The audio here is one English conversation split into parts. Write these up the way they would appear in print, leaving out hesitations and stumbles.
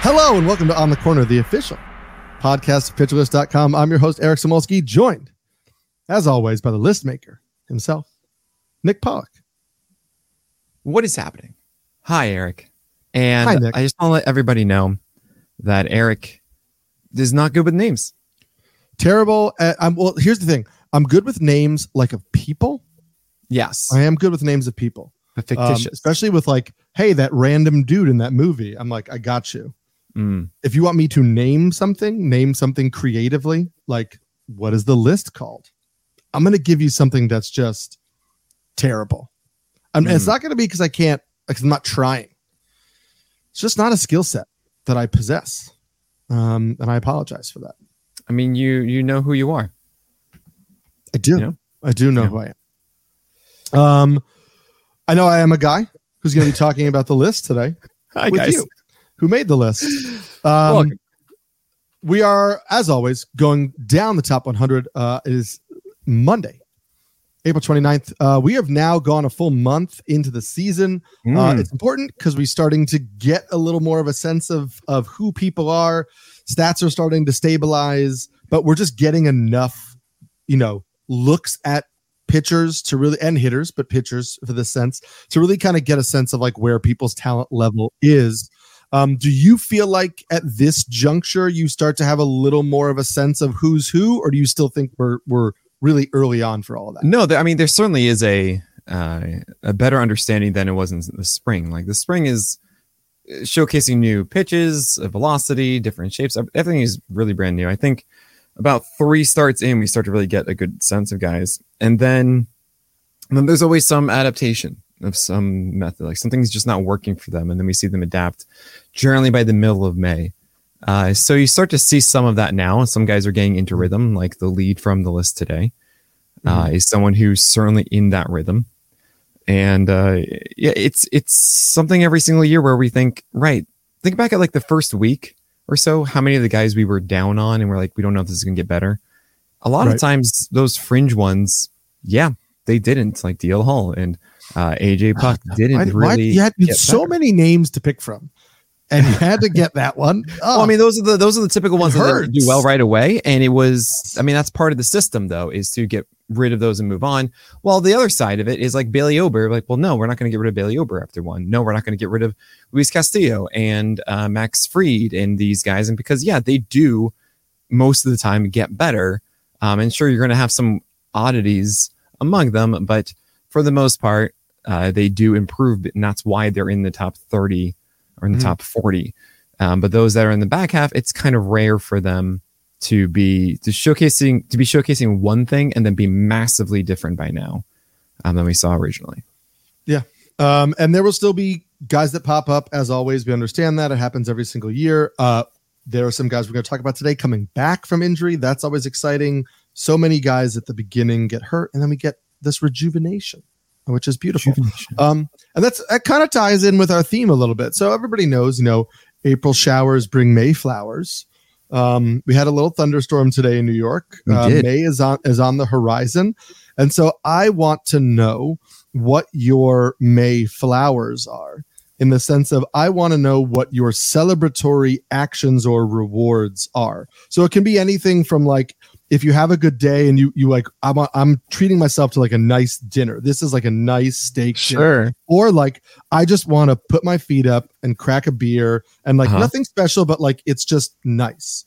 Hello and welcome to On the Corner, the official podcast of PitcherList.com. I'm your host, Eric Samolsky, joined, as always, by the list maker himself, Nick Pollock. What is happening? Hi, Eric. And Hi, Nick. I just want to let everybody know that Eric is not good with names. Terrible. Well, here's the thing. I'm good with names like of people. Yes. I am good with names of people. But fictitious. Especially with like, hey, that random dude in that movie. I'm like, I got you. If you want me to name something creatively, like what is the list called? I'm going to give you something that's just terrible. It's not going to be because I'm not trying. It's just not a skill set that I possess. And I apologize for that. I mean, you know who you are. I do. You know? I do know who I am. I know I am a guy who's going to be talking about the list today. Hi, with guys. you, who made the list. Welcome. We are, as always, going down the top 100. It is Monday, April 29th. We have now gone a full month into the season. It's important because we're starting to get a little more of a sense of who people are. Stats are starting to stabilize, but we're just getting enough, looks at pitchers to really, and hitters, but pitchers for this sense, to really kind of get a sense of like where people's talent level is. Do you feel like at this juncture you start to have a little more of a sense of who's who, or do you still think we're really early on for all of that? No, there certainly is a better understanding than it was in the spring. Like the spring is showcasing new pitches, velocity, different shapes. Everything is really brand new. I think about 3 starts in, we start to really get a good sense of guys, and then there's always some adaptation of some method, like something's just not working for them, and then we see them adapt generally by the middle of May. So you start to see some of that now. Some guys are getting into rhythm, like the lead from the list today is someone who's certainly in that rhythm. And it's something every single year where we think back at like the first week or so, how many of the guys we were down on and we're like, we don't know if this is going to get better. A lot of times those fringe ones, they didn't, like DL Hall and AJ Puck didn't really. You had so many names to pick from, and you had to get that one. Well, I mean, those are the typical ones that do well right away. And it was, I mean, that's part of the system though, is to get rid of those and move on. While the other side of it is like Bailey Ober, like, well, no, we're not going to get rid of Bailey Ober after one. No, we're not going to get rid of Luis Castillo and Max Fried and these guys. And because they do most of the time get better. And sure, you're going to have some oddities among them, but for the most part, they do improve, and that's why they're in the top 30 or in the top 40. But those that are in the back half, it's kind of rare for them to be showcasing one thing and then be massively different by now than we saw originally. Yeah. And there will still be guys that pop up, as always. We understand that it happens every single year. There are some guys we're going to talk about today coming back from injury. That's always exciting. So many guys at the beginning get hurt, and then we get this rejuvenation, which is beautiful. And that kind of ties in with our theme a little bit. So everybody knows, April showers bring May flowers. We had a little thunderstorm today in New York. May is on the horizon. And so I want to know what your May flowers are, in the sense of I want to know what your celebratory actions or rewards are. So it can be anything from like, if you have a good day and you like, I'm treating myself to like a nice dinner. This is like a nice steak dinner. Or like, I just want to put my feet up and crack a beer and like nothing special, but like, it's just nice.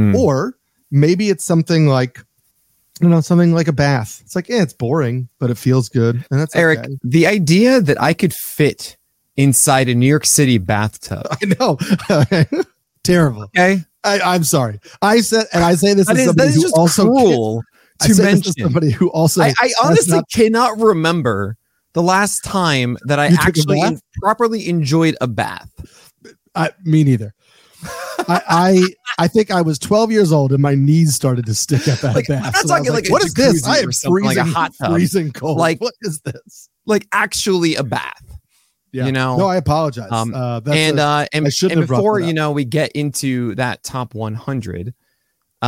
Or maybe it's something like, something like a bath. It's like, it's boring, but it feels good. And that's Eric, okay. The idea that I could fit inside a New York City bathtub. I know. Terrible. Okay. I'm sorry. I say this as somebody who also cruel to mention. Somebody who also I honestly cannot remember the last time that I actually properly enjoyed a bath. Me neither. I think I was 12 years old and my knees started to stick up at a bath. I'm not talking like what is this? I am freezing, like a hot tub. Freezing cold. Like, what is this? Like actually a bath. Yeah. No, I apologize. And before we get into that top 100,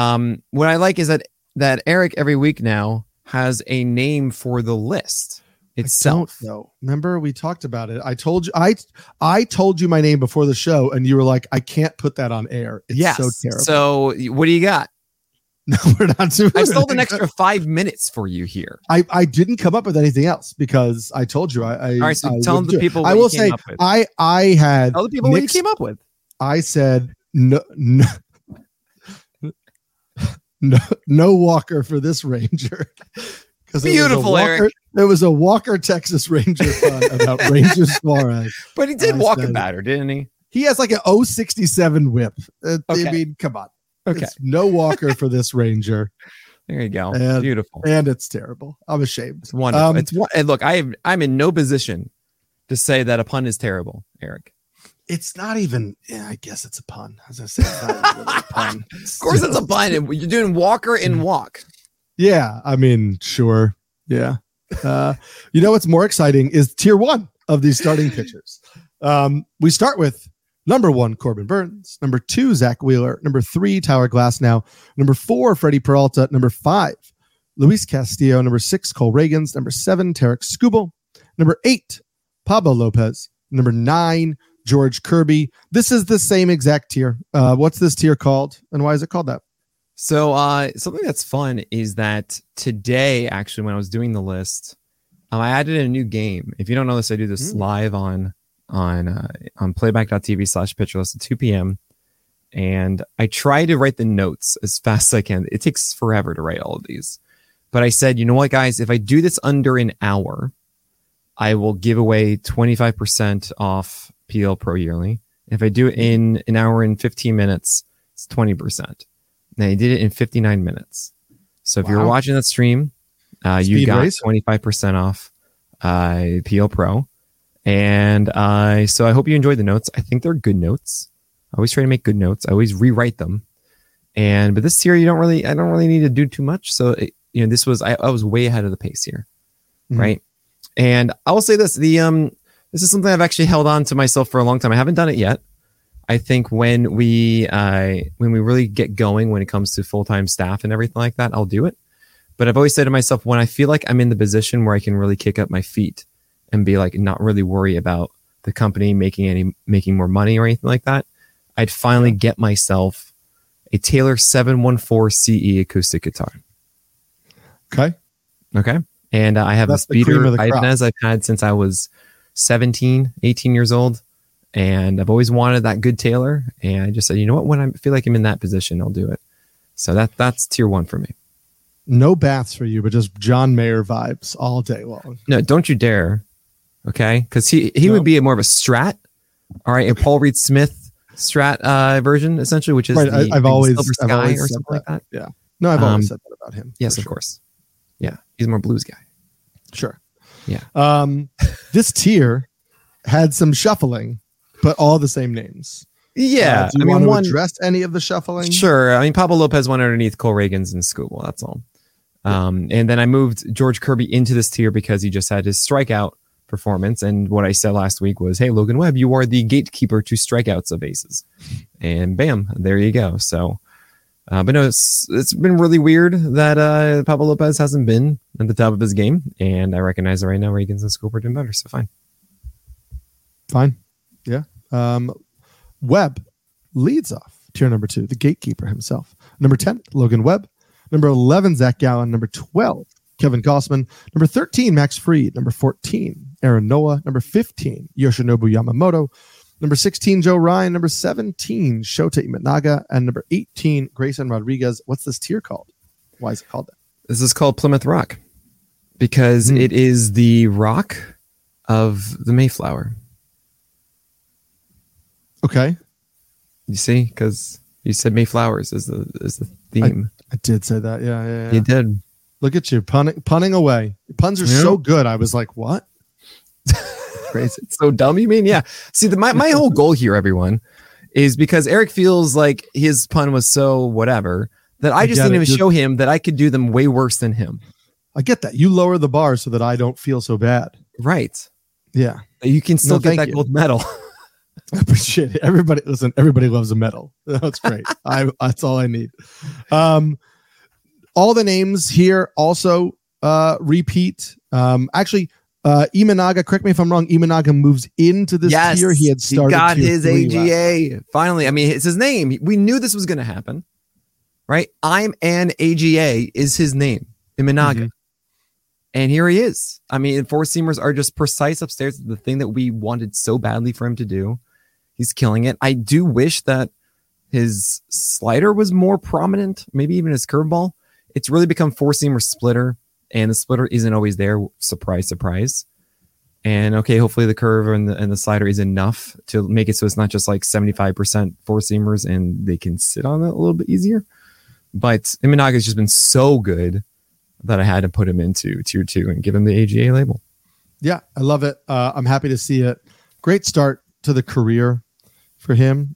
what I like is that Eric every week now has a name for the list. itself. I don't know. Remember, we talked about it. I told you I told you my name before the show, and you were like, I can't put that on air. It's Yes. so terrible. So what do you got? No, we're not doing I stole an extra 5 minutes for you here. I didn't come up with anything else because I told you. All right, so tell the people I will say I had tell the people what you came up with. I said no Walker for this Ranger. Beautiful, Eric. There was a Walker Texas Ranger fun about Ranger Suarez. But he did walk it better, didn't he? He has like an 067 whip. I mean, come on. Okay. It's no Walker for this Ranger. There you go. And, beautiful. And it's terrible. I'm ashamed. It's wonderful. And look, I'm in no position to say that a pun is terrible, Eric. It's not even. Yeah, I guess it's a pun. As I said, it's not even really a pun. Of course, it's a pun. You're doing Walker and walk. Yeah, I mean, sure. Yeah. You know what's more exciting is tier 1 of these starting pitchers. We start with number 1, Corbin Burns. Number 2, Zach Wheeler. Number 3, Tyler Glasnow. Number 4, Freddie Peralta. Number 5, Luis Castillo. Number 6, Cole Reagans. Number 7, Tarek Skubal. Number 8, Pablo Lopez. Number 9, George Kirby. This is the same exact tier. What's this tier called, and why is it called that? So something that's fun is that today, actually, when I was doing the list, I added a new game. If you don't know this, I do this live on playback.tv/pitcherlist at 2 p.m. And I try to write the notes as fast as I can. It takes forever to write all of these. But I said, you know what, guys, if I do this under an hour, I will give away 25% off PL Pro yearly. If I do it in an hour and 15 minutes, it's 20%. And I did it in 59 minutes. So if you're watching that stream, you got 25% off PL Pro. And so I hope you enjoyed the notes. I think they're good notes. I always try to make good notes. I always rewrite them. But this year, I don't really need to do too much. So this was I was way ahead of the pace here, right? And I will say this: this is something I've actually held on to myself for a long time. I haven't done it yet. I think when we really get going when it comes to full-time staff and everything like that, I'll do it. But I've always said to myself, when I feel like I'm in the position where I can really kick up my feet and be like, not really worry about the company making more money or anything like that, I'd finally get myself a Taylor 714 CE acoustic guitar. Okay. And I have this Peter Ibanez I've had since I was 17, 18 years old. And I've always wanted that good Taylor. And I just said, you know what? When I feel like I'm in that position, I'll do it. So that's tier 1 for me. No baths for you, but just John Mayer vibes all day long. No, don't you dare. Okay. Because he would be more of a Strat. All right. A Paul Reed Smith Strat version, essentially, which is right. I've always said or something like that. Yeah. No, I've always said that about him. Yes, of course. Yeah. He's more blues guy. Sure. Yeah. This tier had some shuffling, but all the same names. Yeah. Do you want to address any of the shuffling? Sure. I mean, Pablo Lopez went underneath Cole Reagans and Skubal. That's all. And then I moved George Kirby into this tier because he just had his strikeout performance. And what I said last week was, hey, Logan Webb, you are the gatekeeper to strikeouts of aces. And bam, there you go. So, but no, it's been really weird that Pablo Lopez hasn't been at the top of his game. And I recognize that right now Reagans and Skubal are doing better. So fine. Yeah. Webb leads off tier number 2, the gatekeeper himself. Number 10, Logan Webb. Number 11, Zach Gallen. Number 12, Kevin Gossman. Number 13, Max Fried. Number 14, Aaron Nola. Number 15, Yoshinobu Yamamoto. Number 16, Joe Ryan. Number 17, Shota Imanaga. And number 18, Grayson Rodriguez. What's this tier called? Why is it called that? This is called Plymouth Rock because it is the rock of the Mayflower. Okay. You see, because you said Mayflowers is the theme. I did say that. Yeah. You did. Look at you punning away. Your puns are so good. I was like, what? Crazy. It's so dumb. You mean? Yeah. See, my whole goal here, everyone, is because Eric feels like his pun was so whatever that I just didn't even show him that I could do them way worse than him. I get that. You lower the bar so that I don't feel so bad. Right. Yeah. You can still get that gold medal. I appreciate it. Everybody loves a medal. That's great. That's all I need. All the names here also repeat. Actually, Imanaga, correct me if I'm wrong, Imanaga moves into this tier. He had started. He got his AGA. Finally. I mean, it's his name. We knew this was going to happen, right? I'm an AGA is his name, Imanaga. Mm-hmm. And here he is. I mean, four seamers are just precise upstairs. The thing that we wanted so badly for him to do. He's killing it. I do wish that his slider was more prominent, maybe even his curveball. It's really become four seamer splitter, and the splitter isn't always there. Surprise, surprise. And okay, hopefully the curve and the slider is enough to make it so it's not just like 75% four seamers and they can sit on it a little bit easier. But Imanaga has just been so good that I had to put him into tier 2 and give him the AGA label. Yeah, I love it. I'm happy to see it. Great start to the career for him.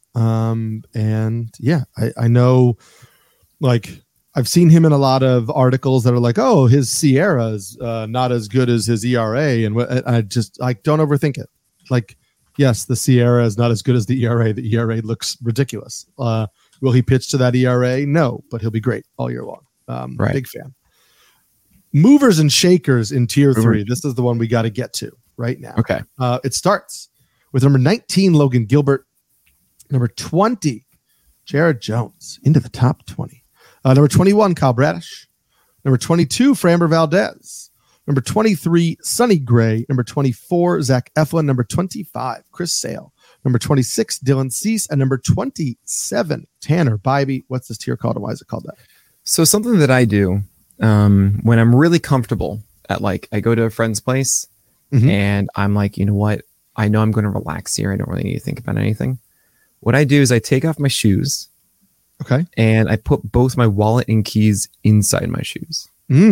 And yeah, I know, like, I've seen him in a lot of articles that are like, oh, his Sierra is not as good as his ERA. And I don't overthink it. Like, yes, the Sierra is not as good as the ERA. The ERA looks ridiculous. Will he pitch to that ERA? No, but he'll be great all year long. Right. Big fan. Movers and shakers in tier 3. This is the one we got to get to right now. Okay. It starts with number 19, Logan Gilbert. Number 20, Jared Jones into the top 20. Number 21, Kyle Bradish. Number 22, Framber Valdez. Number 23, Sonny Gray. Number 24, Zach Eflin. Number 25, Chris Sale. Number 26, Dylan Cease. And number 27, Tanner Bybee. What's this tier called and why is it called that? So something that I do when I'm really comfortable at, like, I go to a friend's place and I'm like, you know what? I know I'm going to relax here. I don't really need to think about anything. What I do is I take off my shoes. Okay. And I put both my wallet and keys inside my shoes.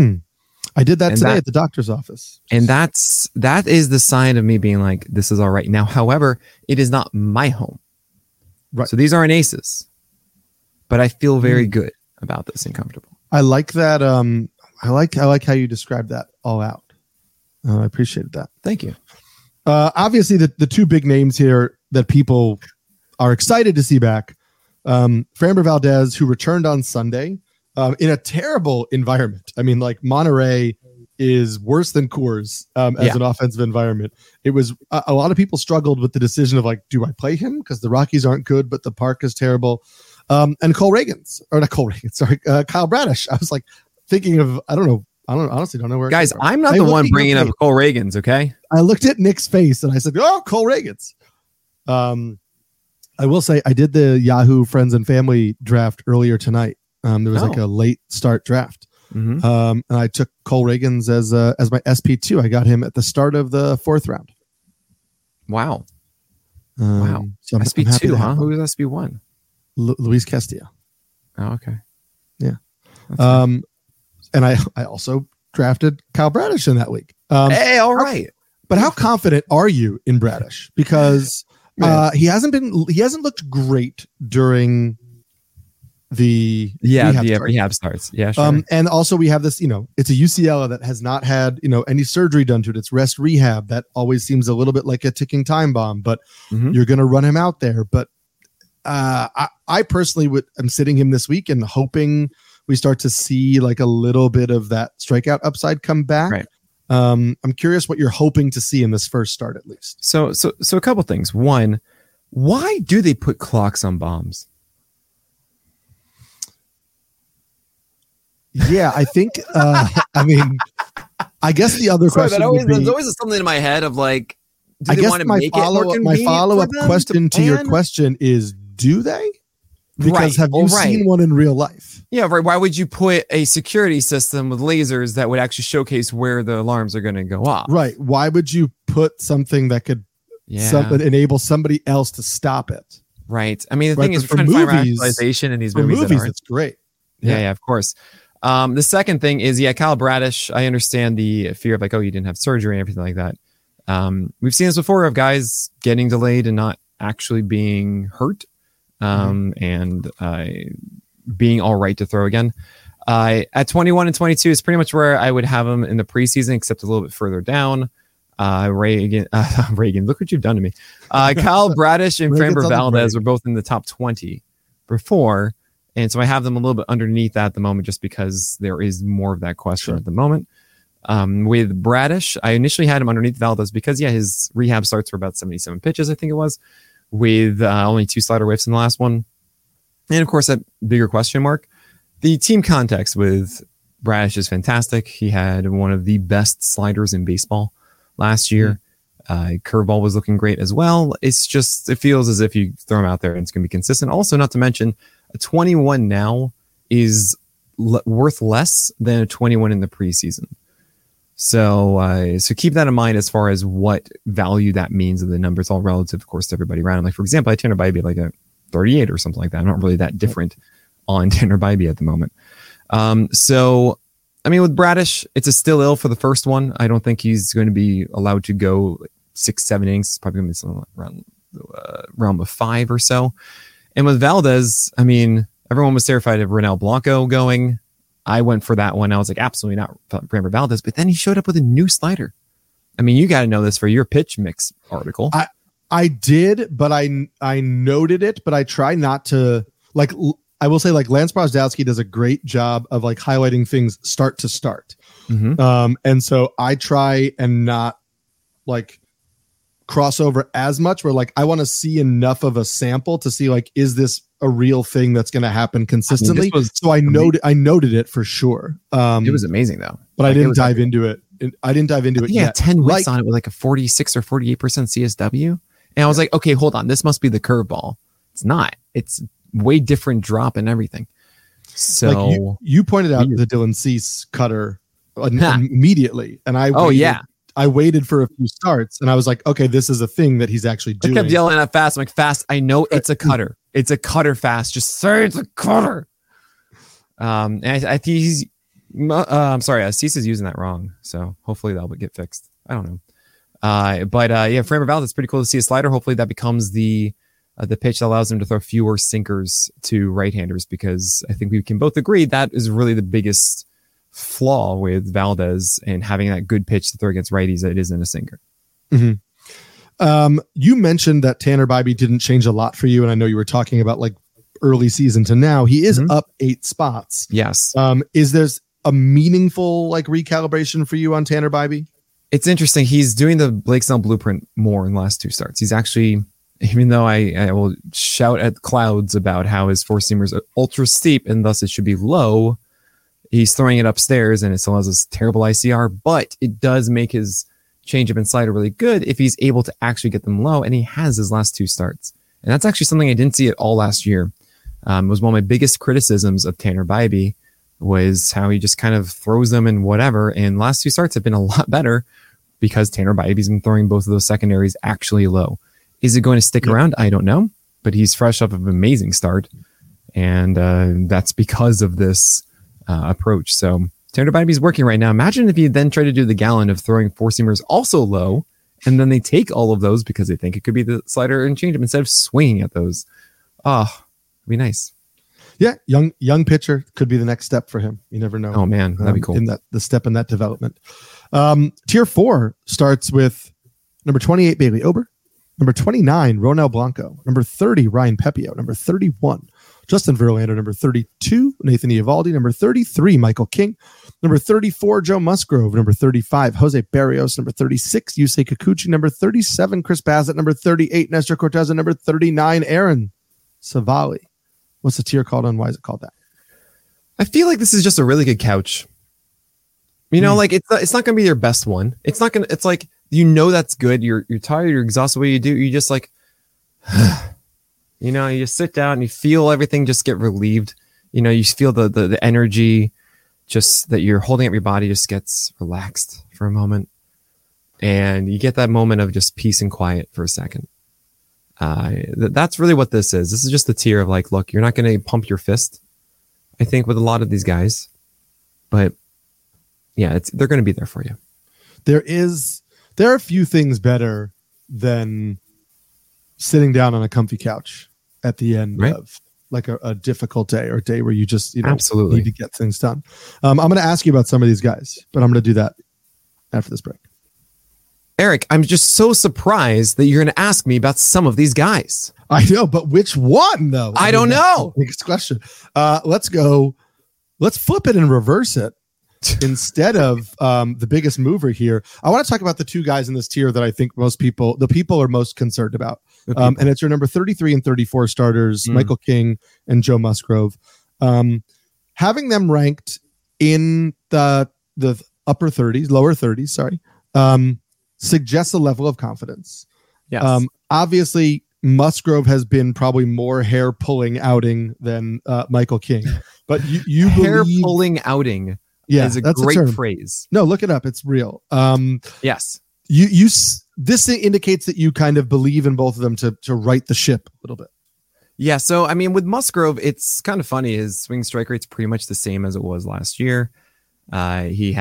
I did that today at the doctor's office. And that is the sign of me being like, this is all right. Now, however, it is not my home. Right. So these aren't aces. But I feel very good about this and comfortable. I like that. I like how you described that all out. I appreciated that. Thank you. Obviously, the two big names here that people are excited to see back. Framber Valdez, who returned on Sunday in a terrible environment. I mean, like, Monterey is worse than Coors as an offensive environment. It was a lot of people struggled with the decision of, like, do I play him? Because the Rockies aren't good, but the park is terrible. And Kyle Bradish. I was like thinking of, I honestly don't know where. Guys, I'm not the one bringing up Cole Reagans, okay? I looked at Nick's face and I said, oh, Cole Reagans. I will say I did the Yahoo Friends and Family draft earlier tonight. There was like a late start draft. And I took Cole Reagans as my SP2. I got him at the start of the 4th round. Wow. So SP2, huh? Who was SP1? Luis Castillo. Oh, okay. Yeah. And I also drafted Kyle Bradish in that week. Hey, all right. But how confident are you in Bradish? Because he hasn't looked great during the rehab starts. Yeah, sure. And also we have this, it's a UCL that has not had, any surgery done to it. It's rest rehab. That always seems a little bit like a ticking time bomb, but you're going to run him out there. But I personally am sitting him this week and hoping we start to see like a little bit of that strikeout upside come back. Right. I'm curious what you're hoping to see in this first start, at least. So a couple things. One, why do they put clocks on bombs? Yeah, I think. I mean, I guess the other question. There's always something in my head of like, I guess my follow-up question to your question is, do they? Because have you seen one in real life? Yeah, right. Why would you put a security system with lasers that would actually showcase where the alarms are going to go off? Right. Why would you put something that could enable somebody else to stop it? Right. I mean, the thing is, we're trying to find rationalization in these movies. It's great. Yeah, of course. The second thing is, Kyle Bradish. I understand the fear of like, oh, you didn't have surgery and everything like that. We've seen this before of guys getting delayed and not actually being hurt. And being all right to throw again. At 21 and 22 is pretty much where I would have him in the preseason, except a little bit further down. Reagan, look what you've done to me. Kyle Bradish and Framber Valdez were both in the top 20 before. And so I have them a little bit underneath that at the moment, just because there is more of that question at the moment. With Bradish, I initially had him underneath Valdez because, his rehab starts for about 77 pitches, I think it was, with only 2 slider whiffs in the last one. And, of course, that bigger question mark. The team context with Bradish is fantastic. He had one of the best sliders in baseball last year. Curveball was looking great as well. It feels as if you throw him out there and it's going to be consistent. Also, not to mention, a 21 now is worth less than a 21 in the preseason. So keep that in mind as far as what value that means of the number. It's all relative, of course, to everybody around him. Like, for example, I Tanner Bybee like a 38 or something like that. I'm not really that different on Tanner Bybee at the moment. With Bradish, it's a still ill for the first one. I don't think he's going to be allowed to go 6-7 innings. It's probably going to be something around the realm of 5 or so. And with Valdez, everyone was terrified of Ronel Blanco going. I went for that one. I was like, absolutely not Framber Valdez. But then he showed up with a new slider. You got to know this for your pitch mix article. I did, but I noted it, but I try not to, I will say, Lance Brozdowski does a great job of highlighting things start to start. Mm-hmm. And so I try and not cross over as much where I want to see enough of a sample to see is this a real thing that's going to happen consistently. So I noted it for sure. It was amazing though, but I didn't dive into it. I didn't dive into it yet. Yeah, 10 whiffs on it with a 46 or 48% CSW. And I was like, okay, hold on. This must be the curveball. It's not. It's way different drop and everything. So you pointed out the Dylan Cease cutter immediately. And I waited for a few starts and I was like, okay, this is a thing that he's actually doing. I kept yelling at Fast. I'm like, Fast, I know it's a cutter. It's a cutter, Fast. Just say it's a cutter. And I think he's, I'm sorry, Cease is using that wrong. So hopefully that'll get fixed. I don't know. Framber Valdez, it's pretty cool to see a slider. Hopefully that becomes the pitch that allows him to throw fewer sinkers to right-handers, because I think we can both agree that is really the biggest flaw with Valdez and having that good pitch to throw against righties that it isn't a sinker. Mm-hmm. You mentioned that Tanner Bybee didn't change a lot for you, and I know you were talking about early season to now. He is up 8 spots. Yes. Is there a meaningful recalibration for you on Tanner Bybee? It's interesting. He's doing the Blake Snell blueprint more in the last 2 starts. He's actually, even though I will shout at clouds about how his 4-seamers are ultra steep and thus it should be low, he's throwing it upstairs and it still has this terrible ICR, but it does make his changeup and slider really good if he's able to actually get them low, and he has his last 2 starts. And that's actually something I didn't see at all last year. It was one of my biggest criticisms of Tanner Bybee, was how he just kind of throws them and whatever. And last 2 starts have been a lot better because Tanner Bybee's been throwing both of those secondaries actually low. Is it going to stick around? I don't know, but he's fresh off of an amazing start. And that's because of this approach. So Tanner Bybee's working right now. Imagine if you then try to do the Gallen of throwing 4-seamers also low, and then they take all of those because they think it could be the slider and changeup instead of swinging at those. It'd be nice. Yeah, young pitcher could be the next step for him. You never know. Oh man, that'd be cool. In the step in that development. Tier 4 starts with number 28 Bailey Ober, number 29 Ronel Blanco, number 30 Ryan Pepio, number 31 Justin Verlander, number 32 Nathan Eovaldi, number 33 Michael King, number 34 Joe Musgrove, number 35 Jose Barrios, number 36 Yusei Kikuchi, number 37 Chris Bassett, number 38 Nestor Cortez, and number 39 Aaron Savali. What's the tier called and why is it called that? I feel like this is just a really good couch. It's not going to be your best one. It's not going to, it's like, that's good. You're tired. You're exhausted. What do? You just you just sit down and you feel everything just get relieved. You feel the energy just that you're holding up your body just gets relaxed for a moment. And you get that moment of just peace and quiet for a second. That's really what this is. This is just the tier of look, you're not going to pump your fist, I think, with a lot of these guys, but yeah, they're going to be there for you. There are a few things better than sitting down on a comfy couch at the end of a difficult day or a day where you just absolutely need to get things done. I'm going to ask you about some of these guys, but I'm going to do that after this break. Eric, I'm just so surprised that you're going to ask me about some of these guys. I know, but which one, though? I don't know. Next question. Let's go. Let's flip it and reverse it. instead of the biggest mover here, I want to talk about the two guys in this tier that I think the people are most concerned about. And it's your number 33 and 34 starters, Michael King and Joe Musgrove. Having them ranked in the upper 30s, lower 30s, sorry, suggests a level of confidence. Yes. Obviously, Musgrove has been probably more hair pulling outing than Michael King, but you hair believe, pulling outing is a great phrase. No, look it up; it's real. Yes, this indicates that you kind of believe in both of them to right the ship a little bit. Yeah. So I mean, with Musgrove, it's kind of funny. His swing strike rate's pretty much the same as it was last year. He's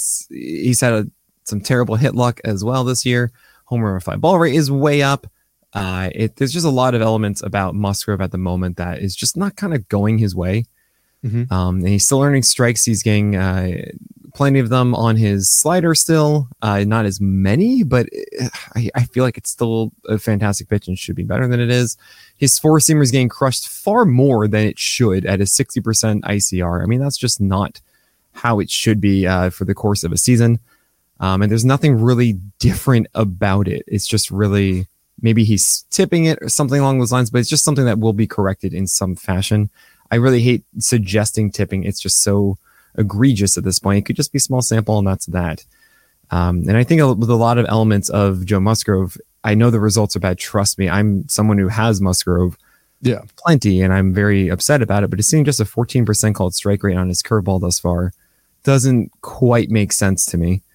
had some terrible hit luck as well this year. Homer fly ball rate is way up. There's just a lot of elements about Musgrove at the moment that is just not kind of going his way. And he's still earning strikes. He's getting plenty of them on his slider still. Not as many, but I feel like it's still a fantastic pitch and should be better than it is. His four-seamer is getting crushed far more than it should at a 60% ICR. I mean, that's just not how it should be for the course of a season. And there's nothing really different about it. It's just really, maybe he's tipping it or something along those lines, but it's just something that will be corrected in some fashion. I really hate suggesting tipping. It's just so egregious at this point. It could just be small sample and that's that. And I think with a lot of elements of Joe Musgrove, I know the results are bad. Trust me. I'm someone who has Musgrove plenty and I'm very upset about it, but seeing just a 14% called strike rate on his curveball thus far doesn't quite make sense to me.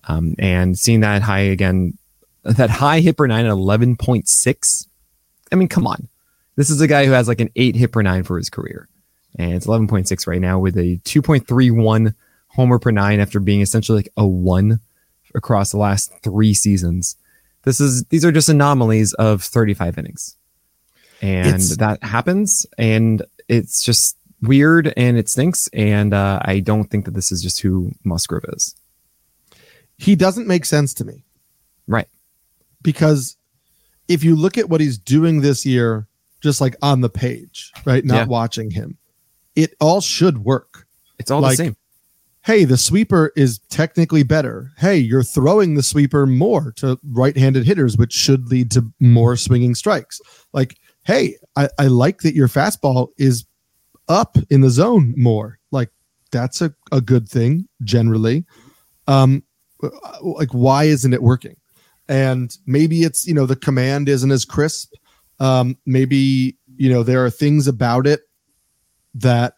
And seeing that high again, that high hit per nine at 11.6. I mean, come on. This is a guy who has like an 8 hit per nine for his career. And it's 11.6 right now with a 2.31 homer per nine after being essentially like a 1 across the last 3 seasons. These are just anomalies of 35 innings. And that happens. And it's just weird and it stinks. And I don't think that this is just who Musgrove is. He doesn't make sense to me. Right. Because if you look at what he's doing this year, just like on the page, right? Not watching him, it all should work. It's all the same. Hey, the sweeper is technically better. Hey, you're throwing the sweeper more to right-handed hitters, which should lead to more swinging strikes. Like, hey, I like that your fastball is up in the zone more. Like, that's a good thing generally. Like, why isn't it working? And maybe it's, the command isn't as crisp. Maybe, there are things about it that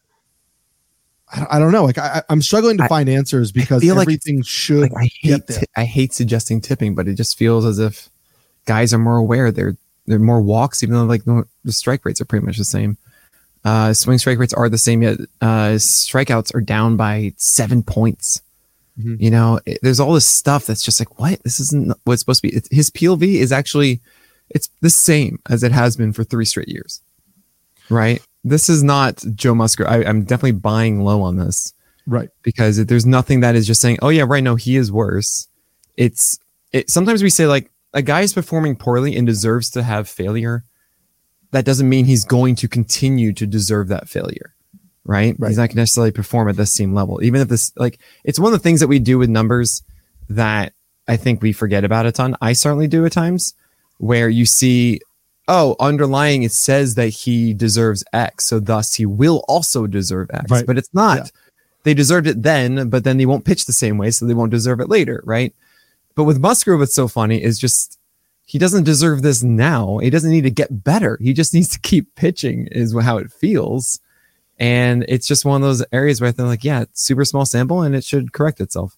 I don't know. Like I'm struggling to find answers because everything should get there. I hate suggesting tipping, but it just feels as if guys are more aware. They're more walks, even though the strike rates are pretty much the same. Swing strike rates are the same, yet strikeouts are down by 7 points. There's all this stuff that's just like, what? This isn't what it's supposed to be. His PLV is actually, it's the same as it has been for 3 straight years, right? This is not Joe Musgrove. I'm definitely buying low on this, right? Because there's nothing that is just saying, oh yeah, right. No, he is worse. Sometimes we say like a guy is performing poorly and deserves to have failure. That doesn't mean he's going to continue to deserve that failure. Right? He's not going to necessarily perform at the same level. Even if this, it's one of the things that we do with numbers that I think we forget about a ton. I certainly do at times, where you see, underlying it says that he deserves X, so thus he will also deserve X. Right. But it's not. Yeah. They deserved it then, but then they won't pitch the same way, so they won't deserve it later, right? But with Musgrove, what's so funny is just he doesn't deserve this now. He doesn't need to get better. He just needs to keep pitching, is how it feels. And it's just one of those areas where I think it's super small sample and it should correct itself.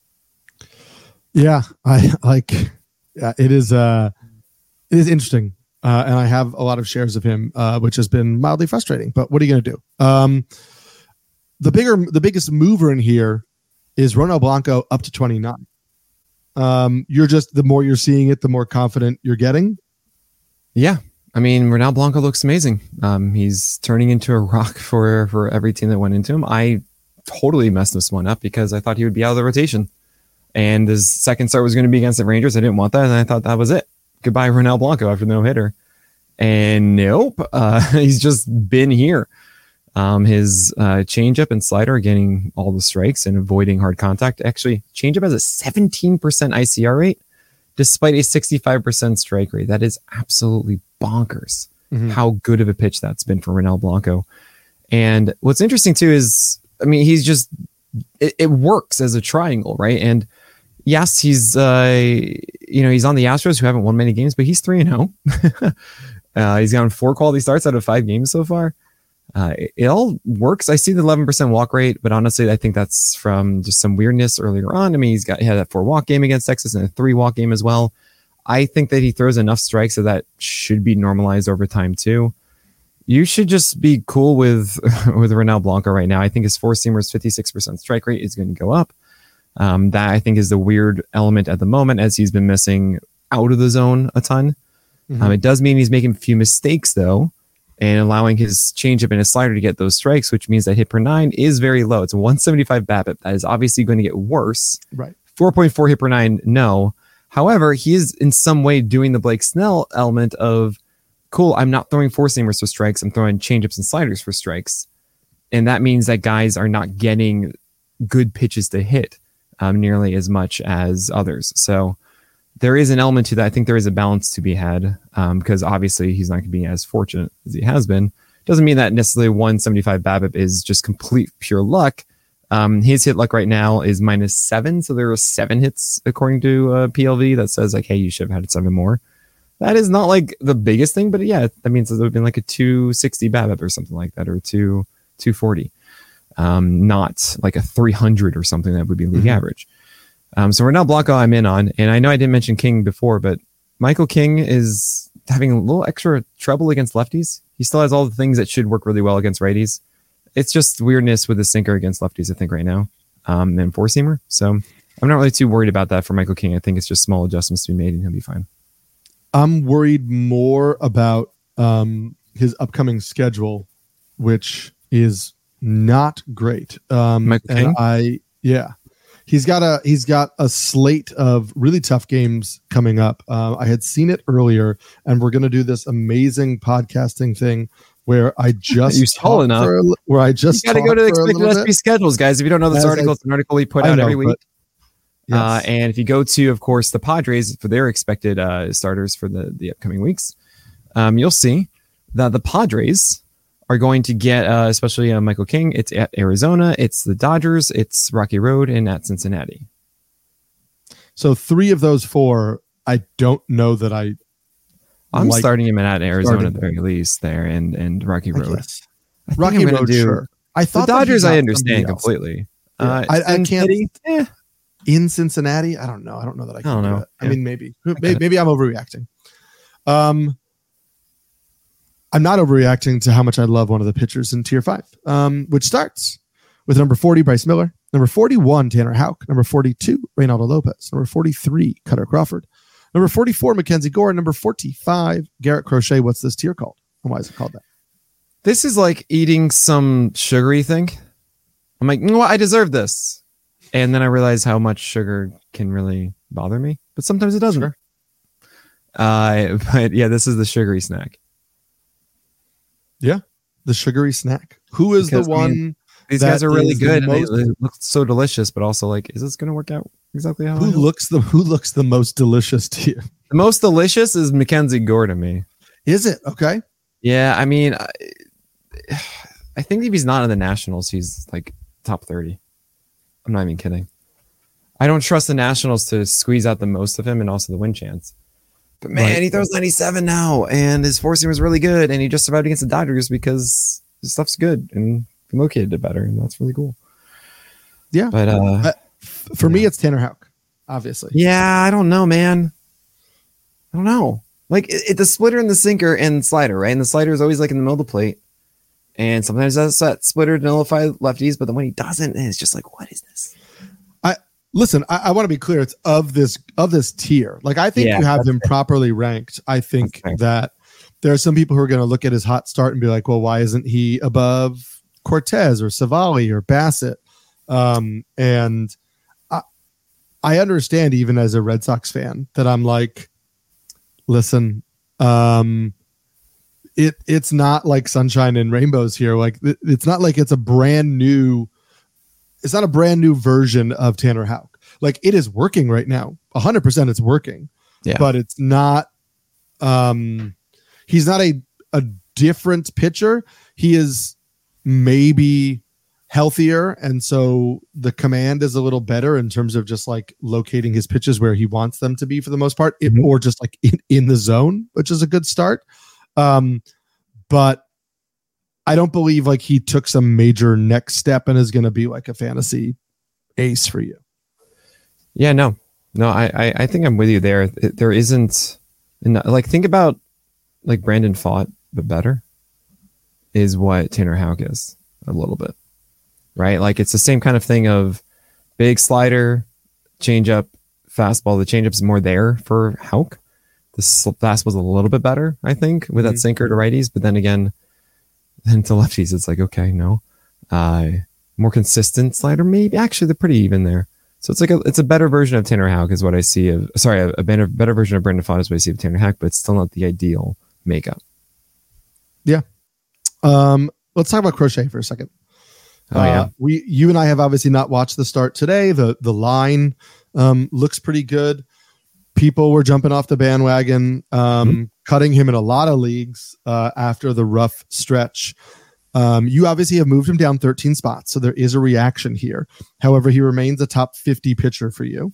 Yeah, it is interesting. And I have a lot of shares of him, which has been mildly frustrating, but what are you going to do? The biggest mover in here is Ronel Blanco up to 29. The more you're seeing it, the more confident you're getting. Yeah. I mean, Ronel Blanco looks amazing. He's turning into a rock for every team that went into him. I totally messed this one up because I thought he would be out of the rotation. And his second start was going to be against the Rangers. I didn't want that, and I thought that was it. Goodbye, Ronel Blanco, after the no-hitter. And nope, he's just been here. His changeup and slider are getting all the strikes and avoiding hard contact. Actually, changeup has a 17% ICR rate, despite a 65% strike rate. That is absolutely bonkers. How good of a pitch that's been for Ronel Blanco. And what's interesting too is, I mean, he's just it works as a triangle, right? And yes, he's he's on the Astros, who haven't won many games, but he's 3-0. He's gotten 4 quality starts out of 5 games so far. It all works. I see the 11% walk rate, but honestly, I think that's from just some weirdness earlier on. I mean, he had that 4 walk game against Texas and a 3 walk game as well. I think that he throws enough strikes so that should be normalized over time too. You should just be cool with Ronel Blanco right now. I think his 4-seamer's 56% strike rate is going to go up. That I think is the weird element at the moment, as he's been missing out of the zone a ton. It does mean he's making a few mistakes though, and allowing his changeup and his slider to get those strikes, which means that hit per 9 is very low. It's a 175 BABIP. That is obviously going to get worse. Right. 4.4 hit per 9, no. However, he is in some way doing the Blake Snell element of, cool, I'm not throwing 4-seamers for strikes. I'm throwing changeups and sliders for strikes. And that means that guys are not getting good pitches to hit nearly as much as others. So there is an element to that. I think there is a balance to be had because obviously he's not going to be as fortunate as he has been. Doesn't mean that necessarily 175 BABIP is just complete pure luck. His hit luck right now is -7. So there are 7 hits according to PLV that says like, hey, you should have had 7 more. That is not like the biggest thing, but yeah, that means it would have been like a 260 BABIP or something like that, or 240. Not like a 300 or something that would be league average. So Ronel Blanco I'm in on, and I know I didn't mention King before, but Michael King is having a little extra trouble against lefties. He still has all the things that should work really well against righties. It's just weirdness with the sinker against lefties, I think, right now, and 4-seamer. So I'm not really too worried about that for Michael King. I think it's just small adjustments to be made, and he'll be fine. I'm worried more about his upcoming schedule, which is not great. Michael King? He's got a slate of really tough games coming up. I had seen it earlier, and we're going to do this amazing podcasting thing where I just you got to go to the expected SP schedules, guys. If you don't know this article, it's an article we put out every week. Yes. And if you go to, of course, the Padres for their expected starters for the upcoming weeks, you'll see that the Padres are going to get, especially Michael King, it's at Arizona, it's the Dodgers, it's Rocky Road, and at Cincinnati. So 3 of those 4, I don't know that I'm starting him at Arizona at the very least there, and Rocky Road. Rocky Road, sure. I thought the Dodgers I understand completely. Yeah. I can't. In Cincinnati, I don't know. I don't know that I can. I don't know. Do that. I mean, maybe I'm overreacting. I'm not overreacting to how much I love one of the pitchers in Tier 5, which starts with number 40, Bryce Miller, number 41, Tanner Houck, number 42, Reynaldo Lopez, number 43, Cutter Crawford, number 44, Mackenzie Gore, number 45, Garrett Crochet. What's this tier called? And why is it called that? This is like eating some sugary thing. I'm like, you know what? I deserve this. And then I realize how much sugar can really bother me, but sometimes it doesn't. Sure. But yeah, this is the sugary snack. Yeah, the sugary snack. Who is the one? I mean, these guys are really good, and they look so delicious. But also, like, is this going to work out exactly how? Who looks the most delicious to you? The most delicious is Mackenzie Gore to me. Is it okay? Yeah, I mean, I think if he's not in the Nationals, he's like top 30. I'm not even kidding. I don't trust the Nationals to squeeze out the most of him and also the win chance. But man, he throws 97 now, and his 4-seamer is really good, and he just survived against the Dodgers because his stuff's good, and he located it better, and that's really cool. Yeah, but for me, it's Tanner Houck, obviously. Yeah, I don't know, man. I don't know. Like it's the splitter and the sinker and slider, right? And the slider is always like in the middle of the plate, and sometimes that's that splitter to nullify lefties, but then when he doesn't, it's just like, what is this? Listen, I want to be clear. It's of this tier. Like, I think you have him properly ranked. I think that there are some people who are going to look at his hot start and be like, well, why isn't he above Cortez or Savali or Bassett? And I understand, even as a Red Sox fan, that I'm like, listen, it's not like sunshine and rainbows here. Like it's not like it's a brand new. It's not a brand new version of Tanner Houck. Like it is working right now. 100% it's working. Yeah. But it's not. He's not a different pitcher. He is maybe healthier, and so the command is a little better in terms of just like locating his pitches where he wants them to be for the most part, or just like in the zone, which is a good start. But I don't believe like he took some major next step and is going to be like a fantasy ace for you. Yeah, no, I think I'm with you there. There isn't, like, think about like Brandon Pfaadt, but better is what Tanner Houck is a little bit, right? Like it's the same kind of thing of big slider, changeup, fastball. The changeup's more there for Houck. The fastball's a little bit better, I think, with that sinker to righties. But then again, then to lefties, it's like, okay, no. More consistent slider, maybe. Actually, they're pretty even there. So it's like it's a better version of Tanner Houck is what I see of. Sorry, a better version of Brandon Pfaadt is what I see of Tanner Houck, but it's still not the ideal makeup. Yeah. Let's talk about Crochet for a second. Oh yeah. You and I have obviously not watched the start today. The line looks pretty good. People were jumping off the bandwagon, cutting him in a lot of leagues after the rough stretch. You obviously have moved him down 13 spots, so there is a reaction here. However, he remains a top 50 pitcher for you.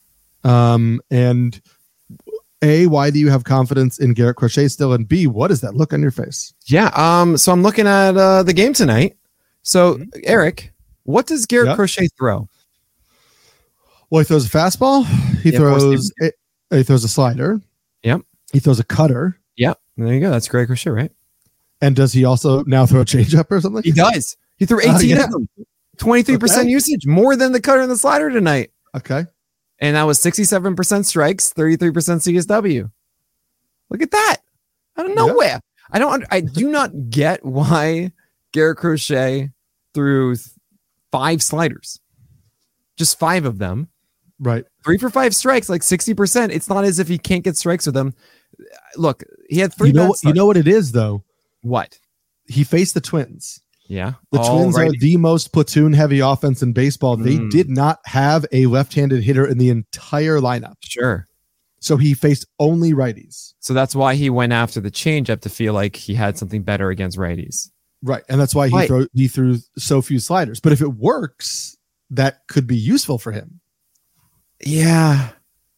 And A, why do you have confidence in Garrett Crochet still? And B, what does that look on your face? Yeah. So I'm looking at the game tonight. So Eric, what does Garrett Crochet throw? Well, he throws a fastball. He throws a slider. Yep. He throws a cutter. Yep. There you go. That's Garrett Crochet, right? And does he also now throw a changeup or something? He does. He threw 18 of them. 23% usage, more than the cutter and the slider tonight. Okay. And that was 67% strikes, 33% CSW. Look at that. Out of nowhere. Yeah. I do not get why Garrett Crochet threw 5 sliders. Just 5 of them. Right. 3 for 5 strikes, like 60%. It's not as if he can't get strikes with them. Look, he had 3. You know what it is, though? What? He faced the Twins. Yeah. The Twins are the most platoon heavy offense in baseball. They did not have a left-handed hitter in the entire lineup. Sure. So he faced only righties. So that's why he went after the changeup to feel like he had something better against righties. Right. And that's why he threw so few sliders. But if it works, that could be useful for him. Yeah.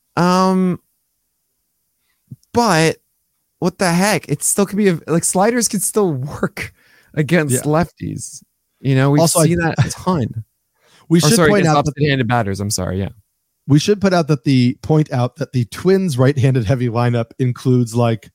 But what the heck? It still could be like sliders could still work against lefties. You know, we've seen that a ton. We should point out opposite-handed batters. I'm sorry. Yeah. We should point out that the Twins right-handed heavy lineup includes like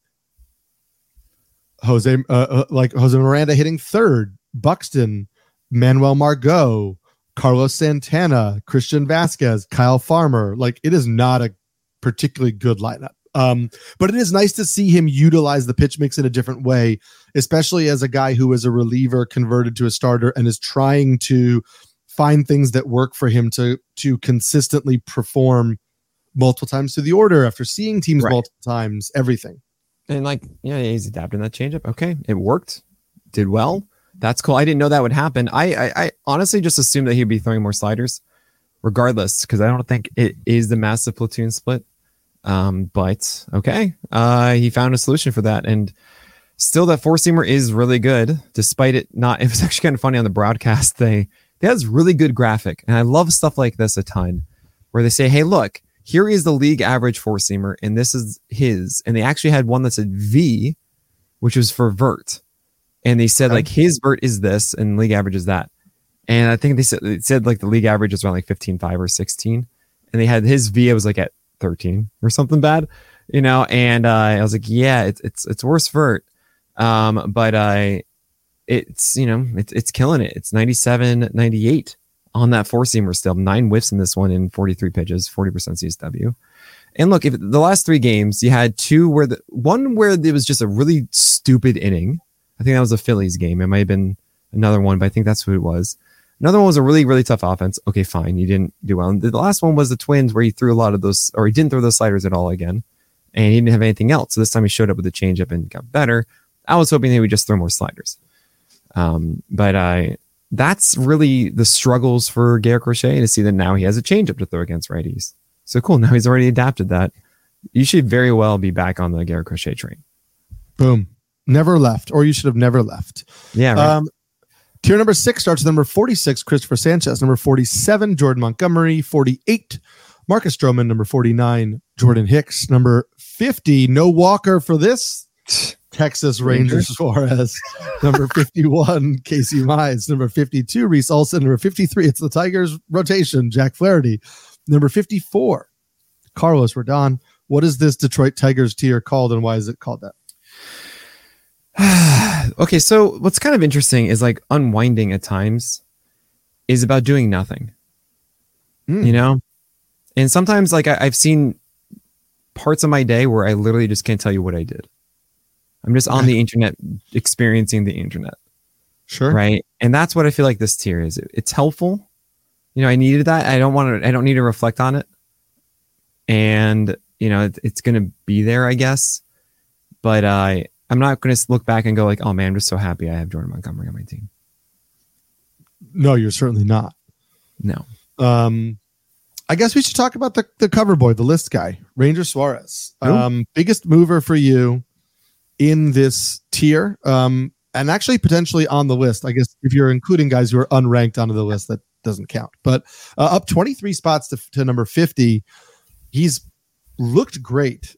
Jose Miranda hitting third, Buxton, Manuel Margot, Carlos Santana, Christian Vasquez, Kyle Farmer. Like it is not a particularly good lineup. But it is nice to see him utilize the pitch mix in a different way, especially as a guy who is a reliever converted to a starter and is trying to find things that work for him to consistently perform multiple times through the order after seeing teams multiple times, everything. And he's adapting that changeup. Okay. It worked. Did well. That's cool. I didn't know that would happen. I honestly just assumed that he'd be throwing more sliders regardless, because I don't think it is the massive platoon split. But okay. He found a solution for that. And still that 4-seamer is really good, despite it not. It was actually kind of funny on the broadcast. They had this really good graphic. And I love stuff like this a ton, where they say, hey, look, here is the league average 4-seamer, and this is his. And they actually had one that said V, which was for vert. And they said like his vert is this and league average is that. And I think they said like the league average is around like 15.5 or 16. And they had his V, it was like at 13 or something bad, you know. And I was like, yeah, it's worse vert. But it's, you know, it's killing it. It's 97, 98 on that 4-seamer still. 9 whiffs in this one in 43 pitches, 40% CSW. And look, if the last 3 games, you had 2 where one where it was just a really stupid inning. I think that was a Phillies game. It might have been another one, but I think that's who it was. Another one was a really, really tough offense. Okay, fine. You didn't do well. And the last one was the Twins, where he threw a lot of those, or he didn't throw those sliders at all again. And he didn't have anything else. So this time he showed up with a changeup and got better. I was hoping they would just throw more sliders. But that's really the struggles for Garrett Crochet, to see that now he has a changeup to throw against righties. So cool. Now he's already adapted that. You should very well be back on the Garrett Crochet train. Boom. Never left, or you should have never left. Yeah. Right. Tier number 6 starts with number 46, Christopher Sanchez. Number 47, Jordan Montgomery. 48, Marcus Stroman. Number 49, Jordan Hicks. Number 50, no Walker for this, Texas Rangers Suarez. Number 51, Casey Mize. Number 52, Reese Olson. Number 53, it's the Tigers rotation, Jack Flaherty. Number 54, Carlos Rodon. What is this Detroit Tigers tier called, and why is it called that? Okay, so what's kind of interesting is like unwinding at times is about doing nothing, you know? And sometimes like I've seen parts of my day where I literally just can't tell you what I did. I'm just on the internet experiencing the internet. Sure. Right. And that's what I feel like this tier is. It's helpful. You know, I needed that. I don't need to reflect on it. And, you know, it's going to be there, I guess. But I'm not going to look back and go like, oh man, I'm just so happy I have Jordan Montgomery on my team. No, you're certainly not. No. I guess we should talk about the cover boy, the list guy, Ranger Suarez. Biggest mover for you in this tier, and actually potentially on the list. I guess if you're including guys who are unranked onto the list, that doesn't count. But up 23 spots to number 50, he's looked great.